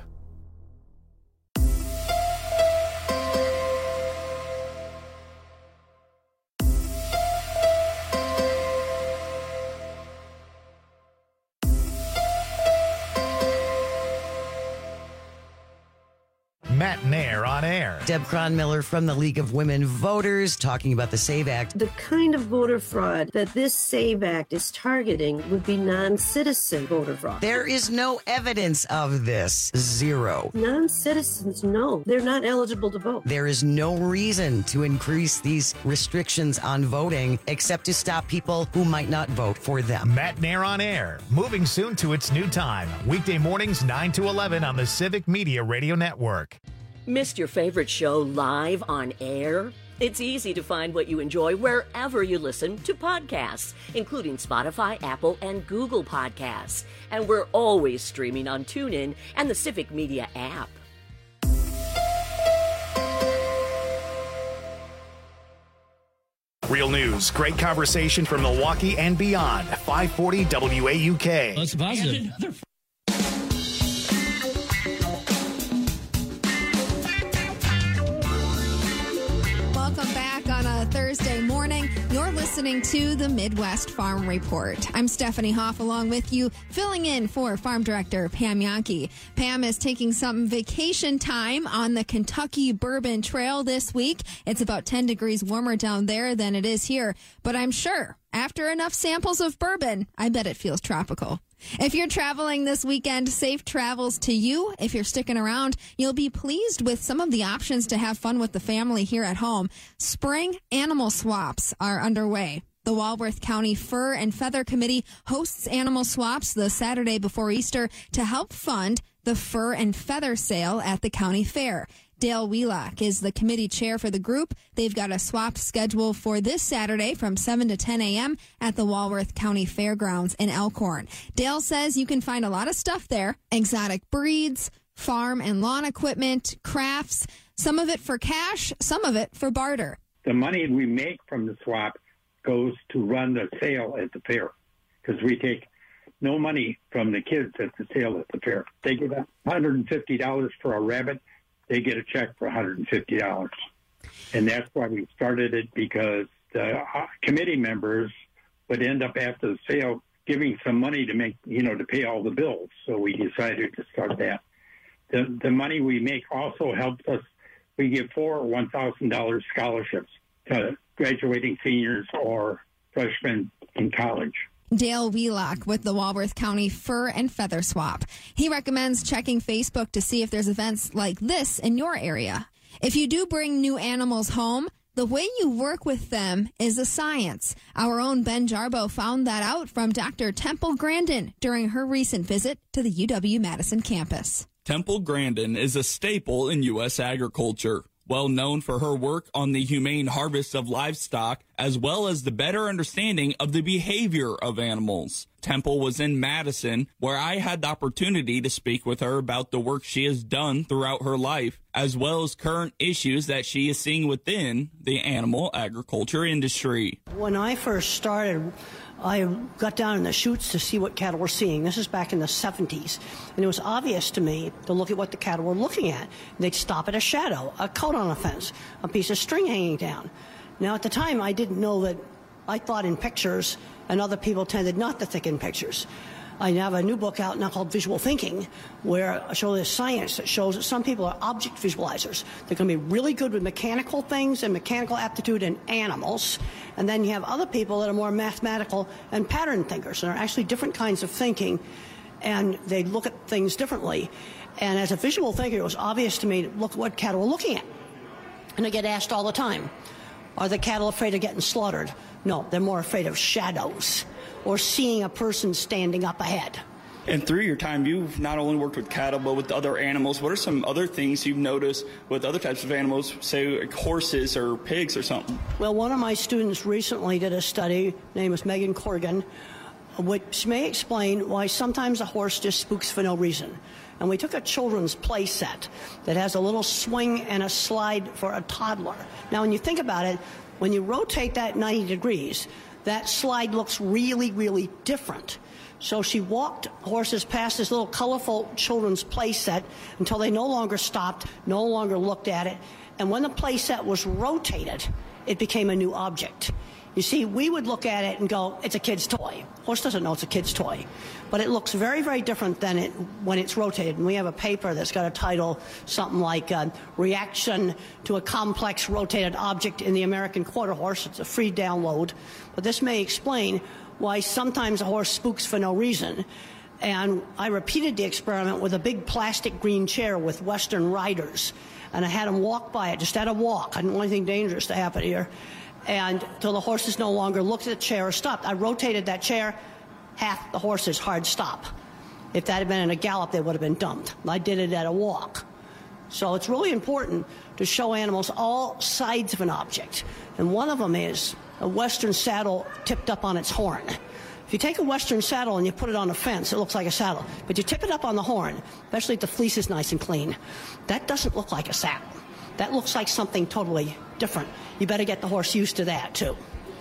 Matt Nair on air. Air. Deb Cronmiller from the League of Women Voters talking about the SAVE Act. The kind of voter fraud that this SAVE Act is targeting would be non-citizen voter fraud. There is no evidence of this. Zero. Non-citizens, no. They're not eligible to vote. There is no reason to increase these restrictions on voting except to stop people who might not vote for them. Matt Nair on Air, moving soon to its new time. Weekday mornings 9 to 11 on the Civic Media Radio Network. Missed your favorite show live on air? It's easy to find what you enjoy wherever you listen to podcasts, including Spotify, Apple, and Google Podcasts. And we're always streaming on TuneIn and the Civic Media app. Real news, great conversation from Milwaukee and beyond. 540 WAUK. That's positive. Welcome back on a Thursday morning. You're listening to the Midwest Farm Report. I'm Stephanie Hoff along with you, filling in for Farm Director Pam Yankee. Pam is taking some vacation time on the Kentucky Bourbon Trail this week. It's about 10 degrees warmer down there than it is here, but I'm sure after enough samples of bourbon, I bet it feels tropical. If you're traveling this weekend, safe travels to you. If you're sticking around, you'll be pleased with some of the options to have fun with the family here at home. Spring animal swaps are underway. The Walworth County Fur and Feather Committee hosts animal swaps the Saturday before Easter to help fund the fur and feather sale at the county fair. Dale Wheelock is the committee chair for the group. They've got a swap schedule for this Saturday from 7 to 10 a.m. at the Walworth County Fairgrounds in Elkhorn. Dale says you can find a lot of stuff there. Exotic breeds, farm and lawn equipment, crafts, some of it for cash, some of it for barter. The money we make from the swap goes to run the sale at the fair because we take no money from the kids at the sale at the fair. They get $150 for a rabbit. They get a check for $150. And that's why we started it, because the committee members would end up after the sale giving some money to make, to pay all the bills. So we decided to start that. The money we make also helps us. We give 4 $1,000 scholarships to graduating seniors or freshmen in college. Dale Wheelock with the Walworth County Fur and Feather Swap. He recommends checking Facebook to see if there's events like this in your area. If you do bring new animals home, the way you work with them is a science. Our own Ben Jarbo found that out from Dr. Temple Grandin during her recent visit to the UW-Madison campus. Temple Grandin is a staple in U.S. agriculture. Well known for her work on the humane harvest of livestock, as well as the better understanding of the behavior of animals. Temple was in Madison, where I had the opportunity to speak with her about the work she has done throughout her life, as well as current issues that she is seeing within the animal agriculture industry. When I first started, I got down in the chutes to see what cattle were seeing. This is back in the 70s. And it was obvious to me to look at what the cattle were looking at. They'd stop at a shadow, a coat on a fence, a piece of string hanging down. Now, at the time, I didn't know that. I thought in pictures, and other people tended not to think in pictures. I have a new book out now called Visual Thinking, where I show the science that shows that some people are object visualizers. They're going to be really good with mechanical things and mechanical aptitude in animals. And then you have other people that are more mathematical and pattern thinkers. There are actually different kinds of thinking, and they look at things differently. And as a visual thinker, it was obvious to me to look at what cattle were looking at. And I get asked all the time, are the cattle afraid of getting slaughtered? No, they're more afraid of shadows or seeing a person standing up ahead. And through your time, you've not only worked with cattle, but with other animals. What are some other things you've noticed with other types of animals, say like horses or pigs or something? Well, one of my students recently did a study, name is Megan Corrigan, which may explain why sometimes a horse just spooks for no reason. And we took a children's play set that has a little swing and a slide for a toddler. Now, when you think about it, when you rotate that 90 degrees, that slide looks really, really different. So she walked horses past this little colorful children's play set until they no longer stopped, no longer looked at it, And when the play set was rotated, it became a new object. You see, we would look at it and go, it's a kid's toy. Horse doesn't know it's a kid's toy. But it looks very, very different than it when it's rotated. And we have a paper that's got a title, something like Reaction to a Complex Rotated Object in the American Quarter Horse. It's a free download. But this may explain why sometimes a horse spooks for no reason. And I repeated the experiment with a big plastic green chair with Western riders. And I had them walk by it, just at a walk. I didn't want anything dangerous to happen here. And until the horses no longer looked at the chair or stopped. I rotated that chair, half the horses hard stop. If that had been in a gallop, they would have been dumped. I did it at a walk. So it's really important to show animals all sides of an object. And one of them is a Western saddle tipped up on its horn. If you take a Western saddle and you put it on a fence, it looks like a saddle. But you tip it up on the horn, especially if the fleece is nice and clean, that doesn't look like a saddle. That looks like something totally different. You better get the horse used to that, too.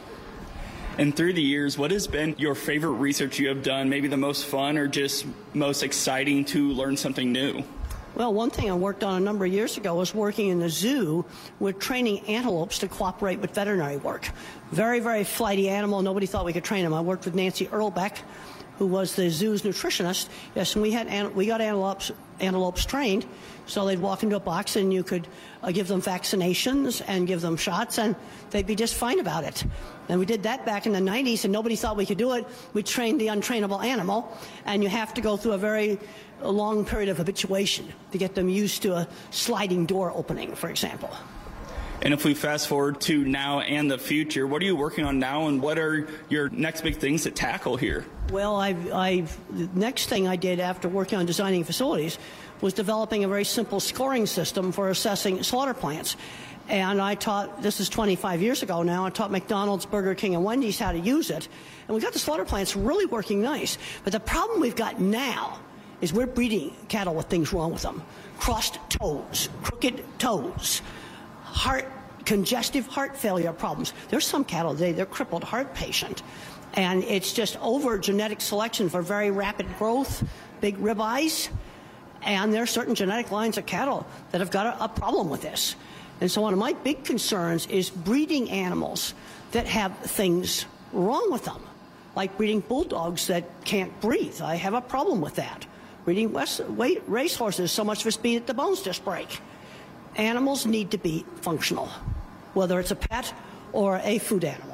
And through the years, what has been your favorite research you have done, maybe the most fun or just most exciting to learn something new? Well, one thing I worked on a number of years ago was working in the zoo with training antelopes to cooperate with veterinary work. Very, very flighty animal. Nobody thought we could train them. I worked with Nancy Erlbeck, who was the zoo's nutritionist. Yes, and we got antelopes trained, so they'd walk into a box and you could give them vaccinations and give them shots, and they'd be just fine about it. And we did that back in the 90s, and nobody thought we could do it. We trained the untrainable animal, and you have to go through a very long period of habituation to get them used to a sliding door opening, for example. And if we fast forward to now and the future, what are you working on now, and what are your next big things to tackle here? Well, the next thing I did after working on designing facilities was developing a very simple scoring system for assessing slaughter plants. And I taught, this is 25 years ago now, I taught McDonald's, Burger King, and Wendy's how to use it. And we got the slaughter plants really working nice. But the problem we've got now is we're breeding cattle with things wrong with them. Crossed toes, crooked toes, congestive heart failure problems. There's some cattle today, they're crippled heart patient. And it's just over genetic selection for very rapid growth, big ribeyes. And there are certain genetic lines of cattle that have got a problem with this. And so one of my big concerns is breeding animals that have things wrong with them, like breeding bulldogs that can't breathe. I have a problem with that. Breeding racehorses, so much for speed that the bones just break. Animals need to be functional, whether it's a pet or a food animal.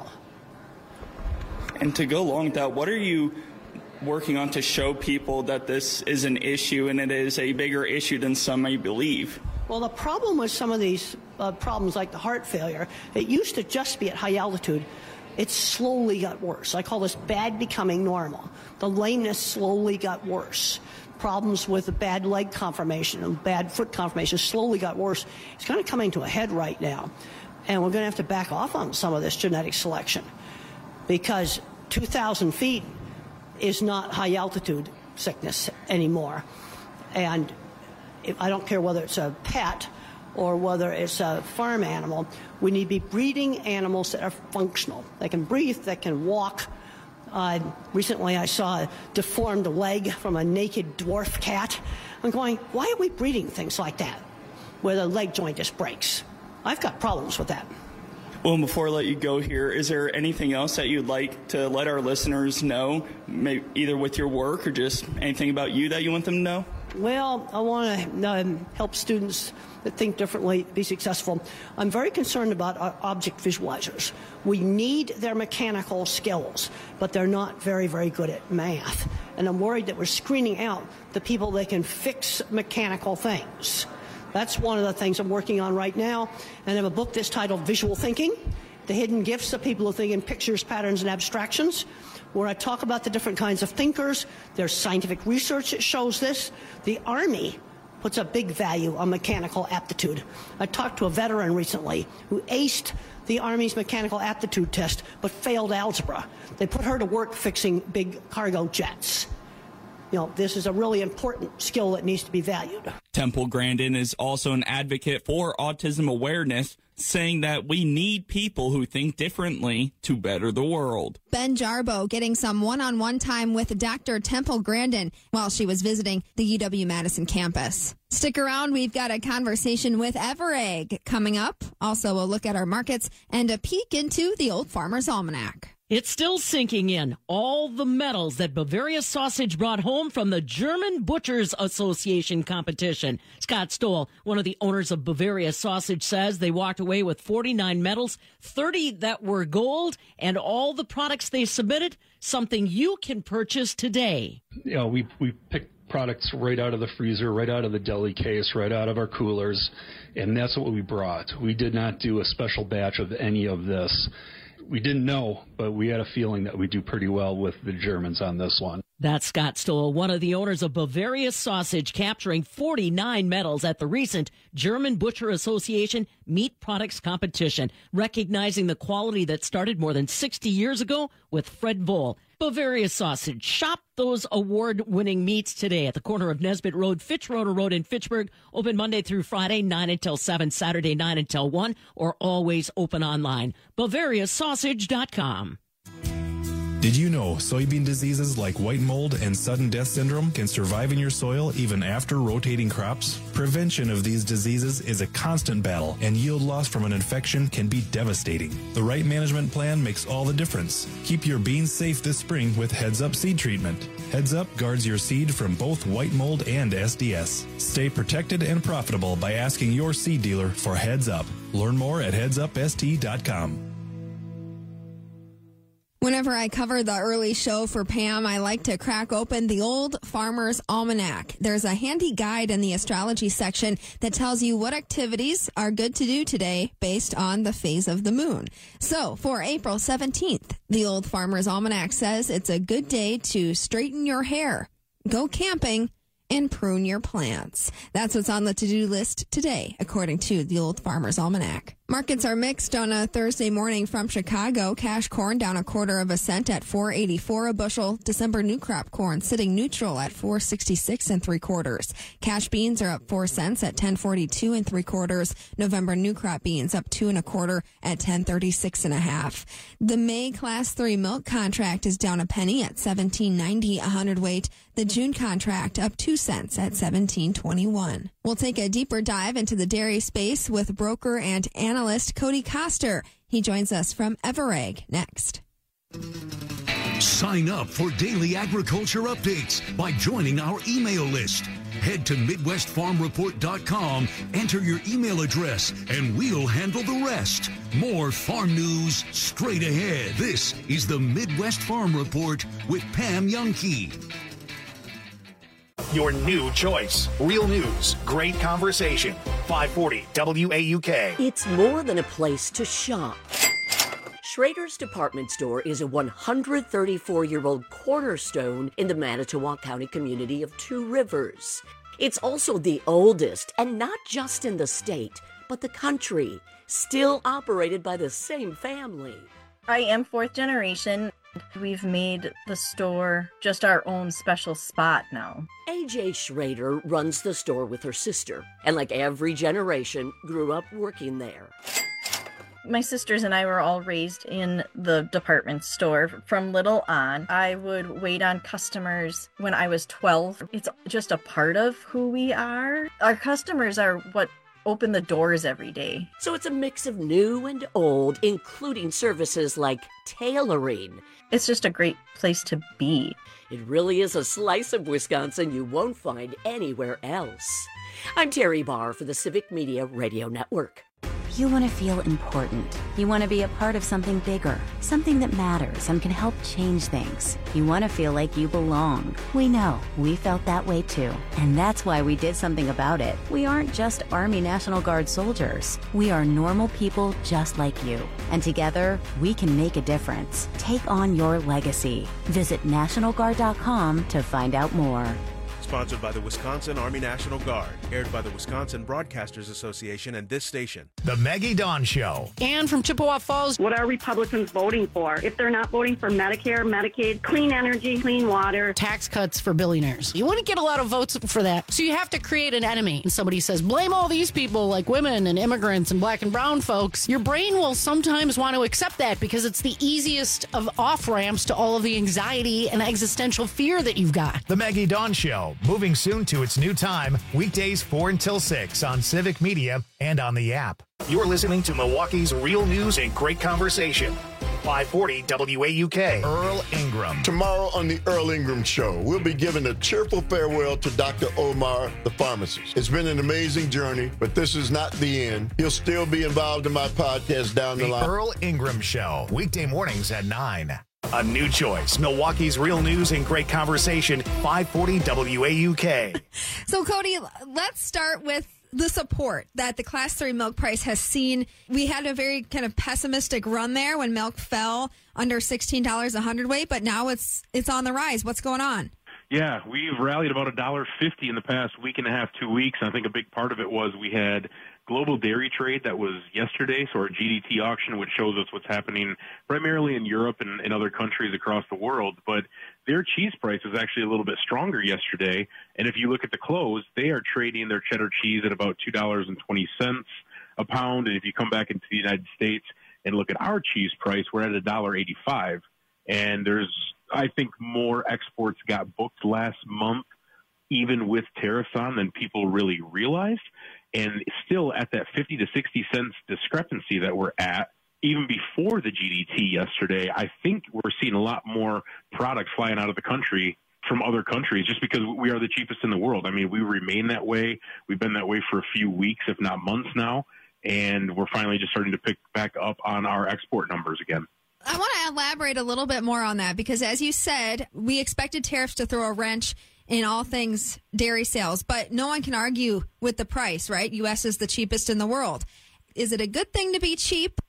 And to go along with that, what are you working on to show people that this is an issue and it is a bigger issue than some may believe? Well, the problem with some of these problems like the heart failure, it used to just be at high altitude. It slowly got worse. I call this bad becoming normal. The lameness slowly got worse. Problems with the bad leg conformation and bad foot conformation slowly got worse. It's kind of coming to a head right now. And we're going to have to back off on some of this genetic selection because 2,000 feet is not high altitude sickness anymore. And I don't care whether it's a pet or whether it's a farm animal, we need to be breeding animals that are functional. They can breathe, they can walk. Recently I saw a deformed leg from a naked dwarf cat. I'm going, why are we breeding things like that, where the leg joint just breaks? I've got problems with that. Well, before I let you go here, is there anything else that you'd like to let our listeners know, maybe either with your work or just anything about you that you want them to know? Well, I want to help students that think differently be successful. I'm very concerned about our object visualizers. We need their mechanical skills, but they're not very, very good at math. And I'm worried that we're screening out the people that can fix mechanical things. That's one of the things I'm working on right now. And I have a book that's titled Visual Thinking, The Hidden Gifts of People Who Think in Pictures, Patterns, and Abstractions, where I talk about the different kinds of thinkers. There's scientific research that shows this. The Army puts a big value on mechanical aptitude. I talked to a veteran recently who aced the Army's mechanical aptitude test but failed algebra. They put her to work fixing big cargo jets. this is a really important skill that needs to be valued. Temple Grandin is also an advocate for autism awareness, saying that we need people who think differently to better the world. Ben Jarbo getting some one-on-one time with Dr. Temple Grandin while she was visiting the UW-Madison campus. Stick around. We've got a conversation with Everegg coming up. Also, a look at our markets and a peek into the Old Farmer's Almanac. It's still sinking in. All the medals that Bavaria Sausage brought home from the German Butchers Association competition. Scott Stoll, one of the owners of Bavaria Sausage, says they walked away with 49 medals, 30 that were gold, and all the products they submitted, something you can purchase today. We picked products right out of the freezer, right out of the deli case, right out of our coolers, and that's what we brought. We did not do a special batch of any of this. We didn't know, but we had a feeling that we'd do pretty well with the Germans on this one. That's Scott Stoll, one of the owners of Bavaria Sausage, capturing 49 medals at the recent German Butcher Association Meat Products Competition, recognizing the quality that started more than 60 years ago with Fred Voll. Bavaria Sausage. Shop those award-winning meats today at the corner of Nesbitt Road, Fitzroder Road in Fitchburg. Open Monday through Friday, 9 until 7, Saturday, 9 until 1, or always open online. BavariaSausage.com. Did you know soybean diseases like white mold and sudden death syndrome can survive in your soil even after rotating crops? Prevention of these diseases is a constant battle, and yield loss from an infection can be devastating. The right management plan makes all the difference. Keep your beans safe this spring with Heads Up seed treatment. Heads Up guards your seed from both white mold and SDS. Stay protected and profitable by asking your seed dealer for Heads Up. Learn more at headsupst.com. Whenever I cover the early show for Pam, I like to crack open the Old Farmer's Almanac. There's a handy guide in the astrology section that tells you what activities are good to do today based on the phase of the moon. So for April 17th, the Old Farmer's Almanac says it's a good day to straighten your hair, go camping, and prune your plants. That's what's on the to-do list today, according to the Old Farmer's Almanac. Markets are mixed on a Thursday morning from Chicago. Cash corn down 1/4 cent at $4.84 a bushel. December new crop corn sitting neutral at $4.66 3/4. Cash beans are up 4 cents at $10.42 3/4. November new crop beans up 2 1/4 at $10.36 1/2. The May Class 3 milk contract is down a penny at $17.90 a hundredweight. The June contract up 2 cents at $17.21. We'll take a deeper dive into the dairy space with broker and analyst Cody Coster. He joins us from Everegg next. Sign up for daily agriculture updates by joining our email list. Head to MidwestFarmReport.com, enter your email address, and we'll handle the rest. More farm news straight ahead. This is the Midwest Farm Report with Pam Youngkey. Your new choice. Real news. Great conversation. 540 WAUK. It's more than a place to shop. Schrader's Department Store is a 134-year-old cornerstone in the Manitowoc County community of Two Rivers. It's also the oldest, and not just in the state, but the country, still operated by the same family. I am 4th generation. We've made the store just our own special spot now. AJ Schrader runs the store with her sister, and like every generation, grew up working there. My sisters and I were all raised in the department store from little on. I would wait on customers when I was 12. It's just a part of who we are. Our customers are what open the doors every day. So it's a mix of new and old, including services like tailoring. It's just a great place to be. It really is a slice of Wisconsin you won't find anywhere else. I'm Terry Barr for the Civic Media Radio Network. You want to feel important. You want to be a part of something bigger, something that matters and can help change things. You want to feel like you belong. We know. We felt that way too. And that's why we did something about it. We aren't just Army National Guard soldiers. We are normal people just like you. And together, we can make a difference. Take on your legacy. Visit NationalGuard.com to find out more. Sponsored by the Wisconsin Army National Guard. Aired by the Wisconsin Broadcasters Association and this station. The Maggie Dawn Show. Ann from Chippewa Falls. What are Republicans voting for? If they're not voting for Medicare, Medicaid, clean energy, clean water. Tax cuts for billionaires. You wouldn't get a lot of votes for that. So you have to create an enemy. And somebody says, blame all these people like women and immigrants and black and brown folks. Your brain will sometimes want to accept that because it's the easiest of off-ramps to all of the anxiety and existential fear that you've got. The Maggie Dawn Show, moving soon to its new time, weekdays 4 until 6 on Civic Media and on the app. You're listening to Milwaukee's real news and great conversation. 540 WAUK. Earl Ingram. Tomorrow on the Earl Ingram Show, we'll be giving a cheerful farewell to Dr. Omar, the pharmacist. It's been an amazing journey, but this is not the end. He'll still be involved in my podcast down the line. The Earl Ingram Show, weekday mornings at 9. A new choice. Milwaukee's real news and great conversation. 540 WAUK. So, Cody, let's start with the support that the Class 3 milk price has seen. We had a very kind of pessimistic run there when milk fell under $16 a hundredweight, but now it's on the rise. What's going on? Yeah, we've rallied about $1.50 in the past week and a half, 2 weeks. And I think a big part of it was we had global dairy trade that was yesterday, so our GDT auction, which shows us what's happening primarily in Europe and in other countries across the world. But their cheese price was actually a little bit stronger yesterday. And if you look at the close, they are trading their cheddar cheese at about $2.20 a pound. And if you come back into the United States and look at our cheese price, we're at $1.85. And there's, I think, more exports got booked last month, even with tariffs on, than people really realized. And still at that 50 to 60 cents discrepancy that we're at, even before the GDT yesterday, I think we're seeing a lot more product flying out of the country from other countries just because we are the cheapest in the world. I mean, we remain that way. We've been that way for a few weeks, if not months now. And we're finally just starting to pick back up on our export numbers again. I want to elaborate a little bit more on that because, as you said, we expected tariffs to throw a wrench in all things dairy sales, but no one can argue with the price, right? U.S. is the cheapest in the world. Is it a good thing to be cheap?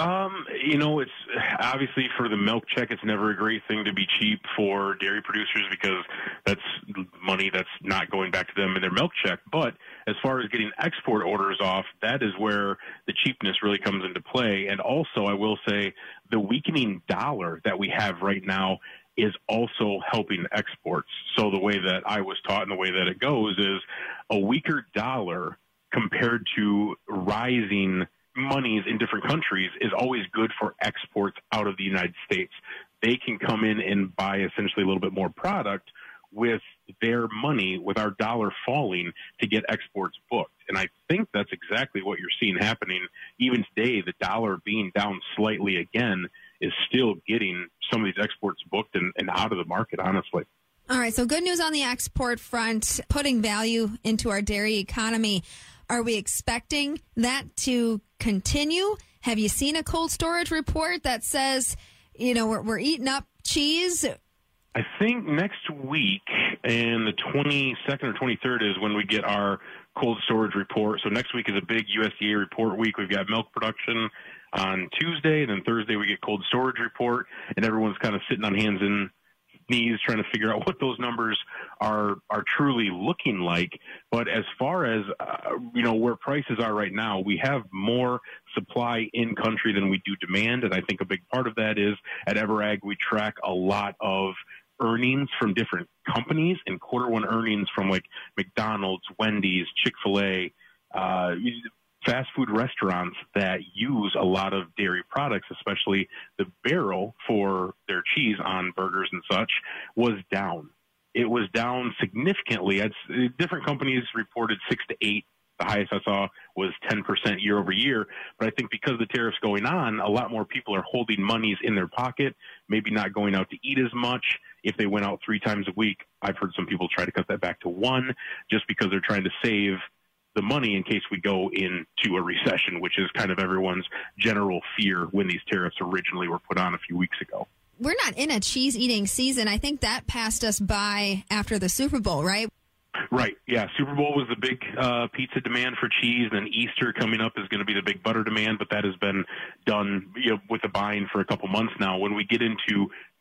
It's obviously for the milk check, it's never a great thing to be cheap for dairy producers because that's money that's not going back to them in their milk check. But as far as getting export orders off, that is where the cheapness really comes into play. And also, I will say the weakening dollar that we have right now is also helping exports. So the way that I was taught and the way that it goes is a weaker dollar compared to rising monies in different countries is always good for exports out of the United States. They can come in and buy essentially a little bit more product with their money, with our dollar falling, to get exports booked. And I think that's exactly what you're seeing happening. Even today, the dollar being down slightly again is still getting some of these exports booked and out of the market, honestly. All right, so good news on the export front, putting value into our dairy economy. Are we expecting that to continue? Have you seen a cold storage report that says, we're eating up cheese? I think next week, and the 22nd or 23rd is when we get our cold storage report. So next week is a big USDA report week. We've got milk production on Tuesday, and then Thursday we get cold storage report, and everyone's kind of sitting on hands and knees trying to figure out what those numbers are truly looking like. But as far as where prices are right now, we have more supply in country than we do demand, and I think a big part of that is at EverAg we track a lot of earnings from different companies, and quarter one earnings from like McDonald's, Wendy's, Chick-fil-A, fast food restaurants that use a lot of dairy products, especially the barrel for their cheese on burgers and such, was down. It was down significantly. Different companies reported 6 to 8. The highest I saw was 10% year over year. But I think because of the tariffs going on, a lot more people are holding monies in their pocket, maybe not going out to eat as much. If they went out 3 times a week, I've heard some people try to cut that back to 1 just because they're trying to save the money in case we go into a recession, which is kind of everyone's general fear when these tariffs originally were put on a few weeks ago. We're not in a cheese-eating season. I think that passed us by after the Super Bowl, right? Right. Yeah. Super Bowl was the big pizza demand for cheese. Then Easter coming up is going to be the big butter demand, but that has been done with the buying for a couple months now. When we get into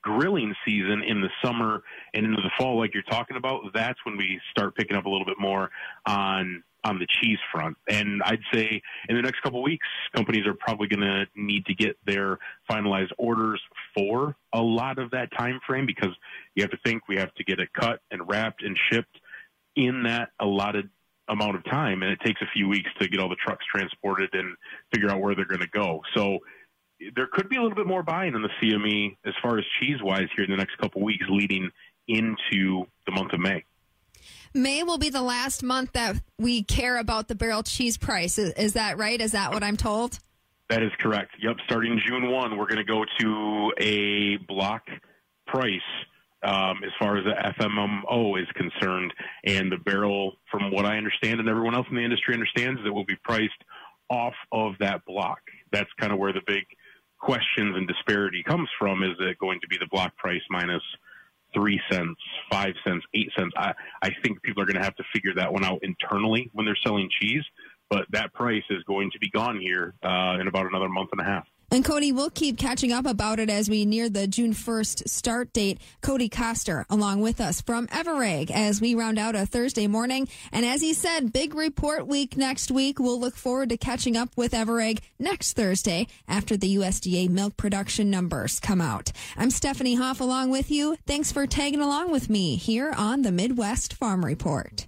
grilling season in the summer and into the fall, like you're talking about, that's when we start picking up a little bit more on the cheese front. And I'd say in the next couple of weeks, companies are probably going to need to get their finalized orders for a lot of that time frame, because you have to think we have to get it cut and wrapped and shipped in that allotted amount of time. And it takes a few weeks to get all the trucks transported and figure out where they're going to go. So there could be a little bit more buying in the CME as far as cheese-wise here in the next couple of weeks leading into the month of May. May will be the last month that we care about the barrel cheese price. Is that right? Is that what I'm told? That is correct. Yep. Starting June 1, we're going to go to a block price as far as the FMMO is concerned. And the barrel, from what I understand and everyone else in the industry understands, it will be priced off of that block. That's kind of where the big questions and disparity comes from. Is it going to be the block price minus 3 cents, 5 cents, 8 cents? I think people are going to have to figure that one out internally when they're selling cheese, but that price is going to be gone here in about another month and a half. And Cody, we'll keep catching up about it as we near the June 1st start date. Cody Koster along with us from Everegg as we round out a Thursday morning. And as he said, big report week next week. We'll look forward to catching up with Everegg next Thursday after the USDA milk production numbers come out. I'm Stephanie Hoff along with you. Thanks for tagging along with me here on the Midwest Farm Report.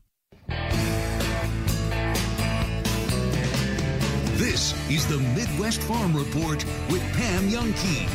This is the Midwest Farm Report with Pam Youngkey.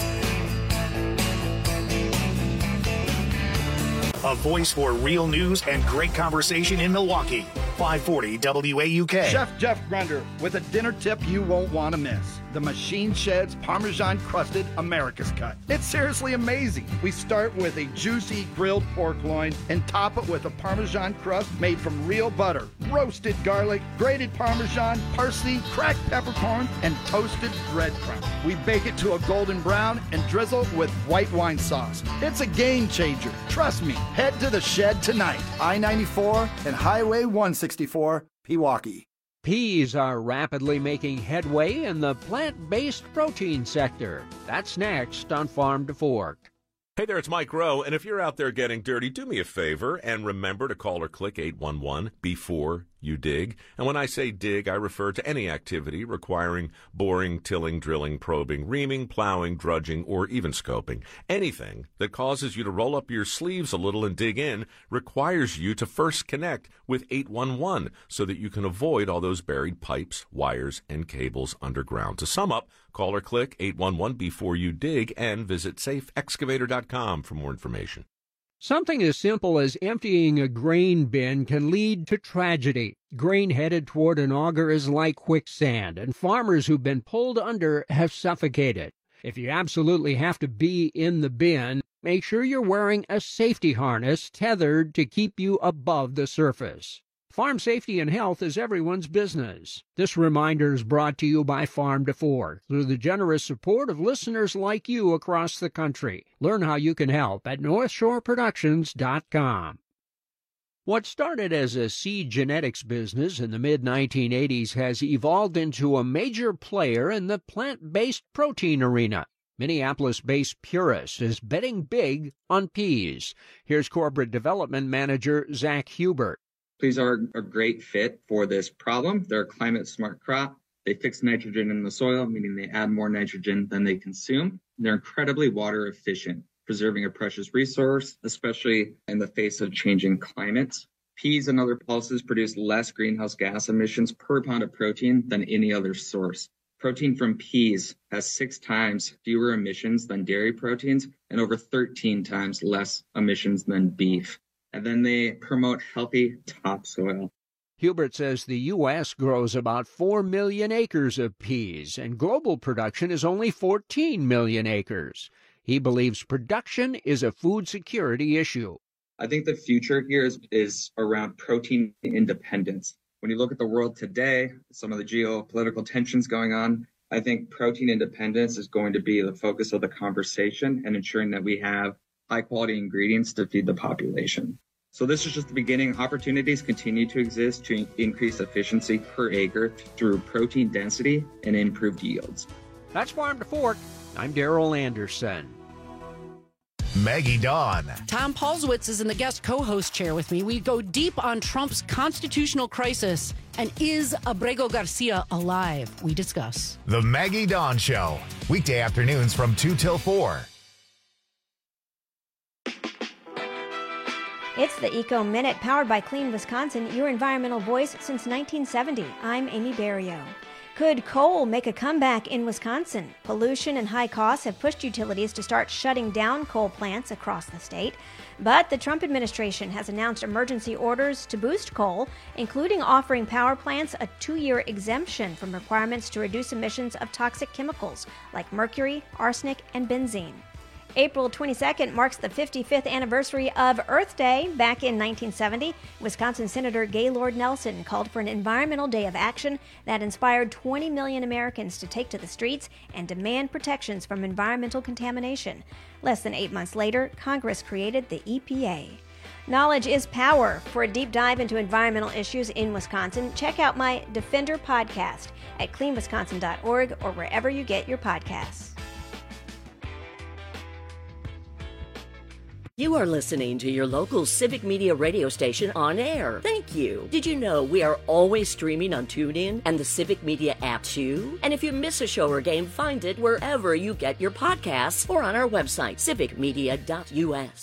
A voice for real news and great conversation in Milwaukee. 540 WAUK. Chef Jeff Grunder with a dinner tip you won't want to miss. The Machine Shed's Parmesan Crusted America's Cut. It's seriously amazing. We start with a juicy grilled pork loin and top it with a Parmesan crust made from real butter, roasted garlic, grated Parmesan, parsley, cracked peppercorn, and toasted breadcrumbs. We bake it to a golden brown and drizzle with white wine sauce. It's a game changer. Trust me. Head to the Shed tonight. I-94 and Highway 164, Pewaukee. Peas are rapidly making headway in the plant-based protein sector. That's next on Farm to Fork. Hey there, it's Mike Rowe, and if you're out there getting dirty, do me a favor and remember to call or click 811 before you dig. And when I say dig, I refer to any activity requiring boring, tilling, drilling, probing, reaming, plowing, drudging, or even scoping. Anything that causes you to roll up your sleeves a little and dig in requires you to first connect with 811 so that you can avoid all those buried pipes, wires, and cables underground. To sum up, call or click 811 before you dig and visit safeexcavator.com for more information. Something as simple as emptying a grain bin can lead to tragedy. Grain headed toward an auger is like quicksand, and farmers who've been pulled under have suffocated. If you absolutely have to be in the bin, make sure you're wearing a safety harness tethered to keep you above the surface. Farm safety and health is everyone's business. This reminder is brought to you by Farm to Fork through the generous support of listeners like you across the country. Learn how you can help at NorthshoreProductions.com. What started as a seed genetics business in the mid-1980s has evolved into a major player in the plant-based protein arena. Minneapolis-based Purist is betting big on peas. Here's Corporate Development Manager Zach Hubert. Peas are a great fit for this problem. They're a climate-smart crop. They fix nitrogen in the soil, meaning they add more nitrogen than they consume. They're incredibly water efficient, preserving a precious resource, especially in the face of changing climates. Peas and other pulses produce less greenhouse gas emissions per pound of protein than any other source. Protein from peas has 6 times fewer emissions than dairy proteins and over 13 times less emissions than beef. And then they promote healthy topsoil. Hubert says the U.S. grows about 4 million acres of peas, and global production is only 14 million acres. He believes production is a food security issue. I think the future here is around protein independence. When you look at the world today, some of the geopolitical tensions going on, I think protein independence is going to be the focus of the conversation and ensuring that we have high-quality ingredients to feed the population. So this is just the beginning. Opportunities continue to exist to increase efficiency per acre through protein density and improved yields. That's Farm to Fork. I'm Darrell Anderson. Maggie Dawn. Tom Paulswitz is in the guest co-host chair with me. We go deep on Trump's constitutional crisis and is Abrego Garcia alive? We discuss. The Maggie Dawn Show. Weekday afternoons from 2 till 4. It's the Eco Minute, powered by Clean Wisconsin, your environmental voice since 1970. I'm Amy Barrio. Could coal make a comeback in Wisconsin? Pollution and high costs have pushed utilities to start shutting down coal plants across the state. But the Trump administration has announced emergency orders to boost coal, including offering power plants a 2-year exemption from requirements to reduce emissions of toxic chemicals like mercury, arsenic, and benzene. April 22nd marks the 55th anniversary of Earth Day. Back in 1970, Wisconsin Senator Gaylord Nelson called for an environmental day of action that inspired 20 million Americans to take to the streets and demand protections from environmental contamination. Less than 8 months later, Congress created the EPA. Knowledge is power. For a deep dive into environmental issues in Wisconsin, check out my Defender podcast at cleanwisconsin.org or wherever you get your podcasts. You are listening to your local Civic Media radio station on air. Thank you. Did you know we are always streaming on TuneIn and the Civic Media app too? And if you miss a show or game, find it wherever you get your podcasts or on our website, civicmedia.us.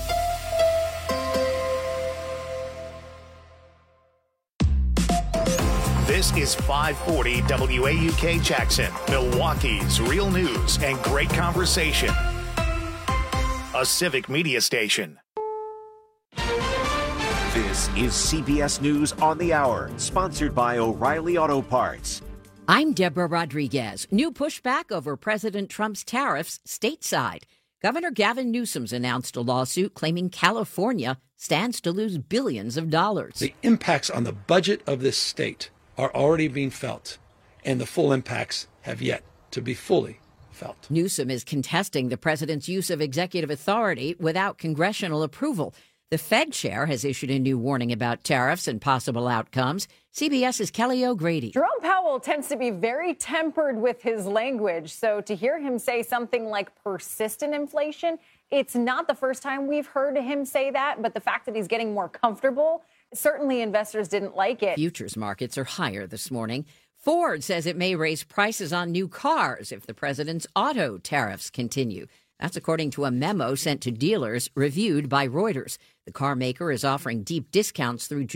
This is 540 WAUK Jackson, Milwaukee's real news and great conversation. A Civic Media station. This is CBS News on the Hour, sponsored by O'Reilly Auto Parts. I'm Deborah Rodriguez. New pushback over President Trump's tariffs stateside. Governor Gavin Newsom's announced a lawsuit claiming California stands to lose billions of dollars. The impacts on the budget of this state are already being felt, and the full impacts have yet to be fully felt. Newsom is contesting the president's use of executive authority without congressional approval. The Fed chair has issued a new warning about tariffs and possible outcomes. CBS's Kelly O'Grady. Jerome Powell tends to be very tempered with his language, so to hear him say something like persistent inflation, it's not the first time we've heard him say that, but the fact that he's getting more comfortable, certainly investors didn't like it. Futures markets are higher this morning. Ford says it may raise prices on new cars if the president's auto tariffs continue. That's according to a memo sent to dealers reviewed by Reuters. The car maker is offering deep discounts through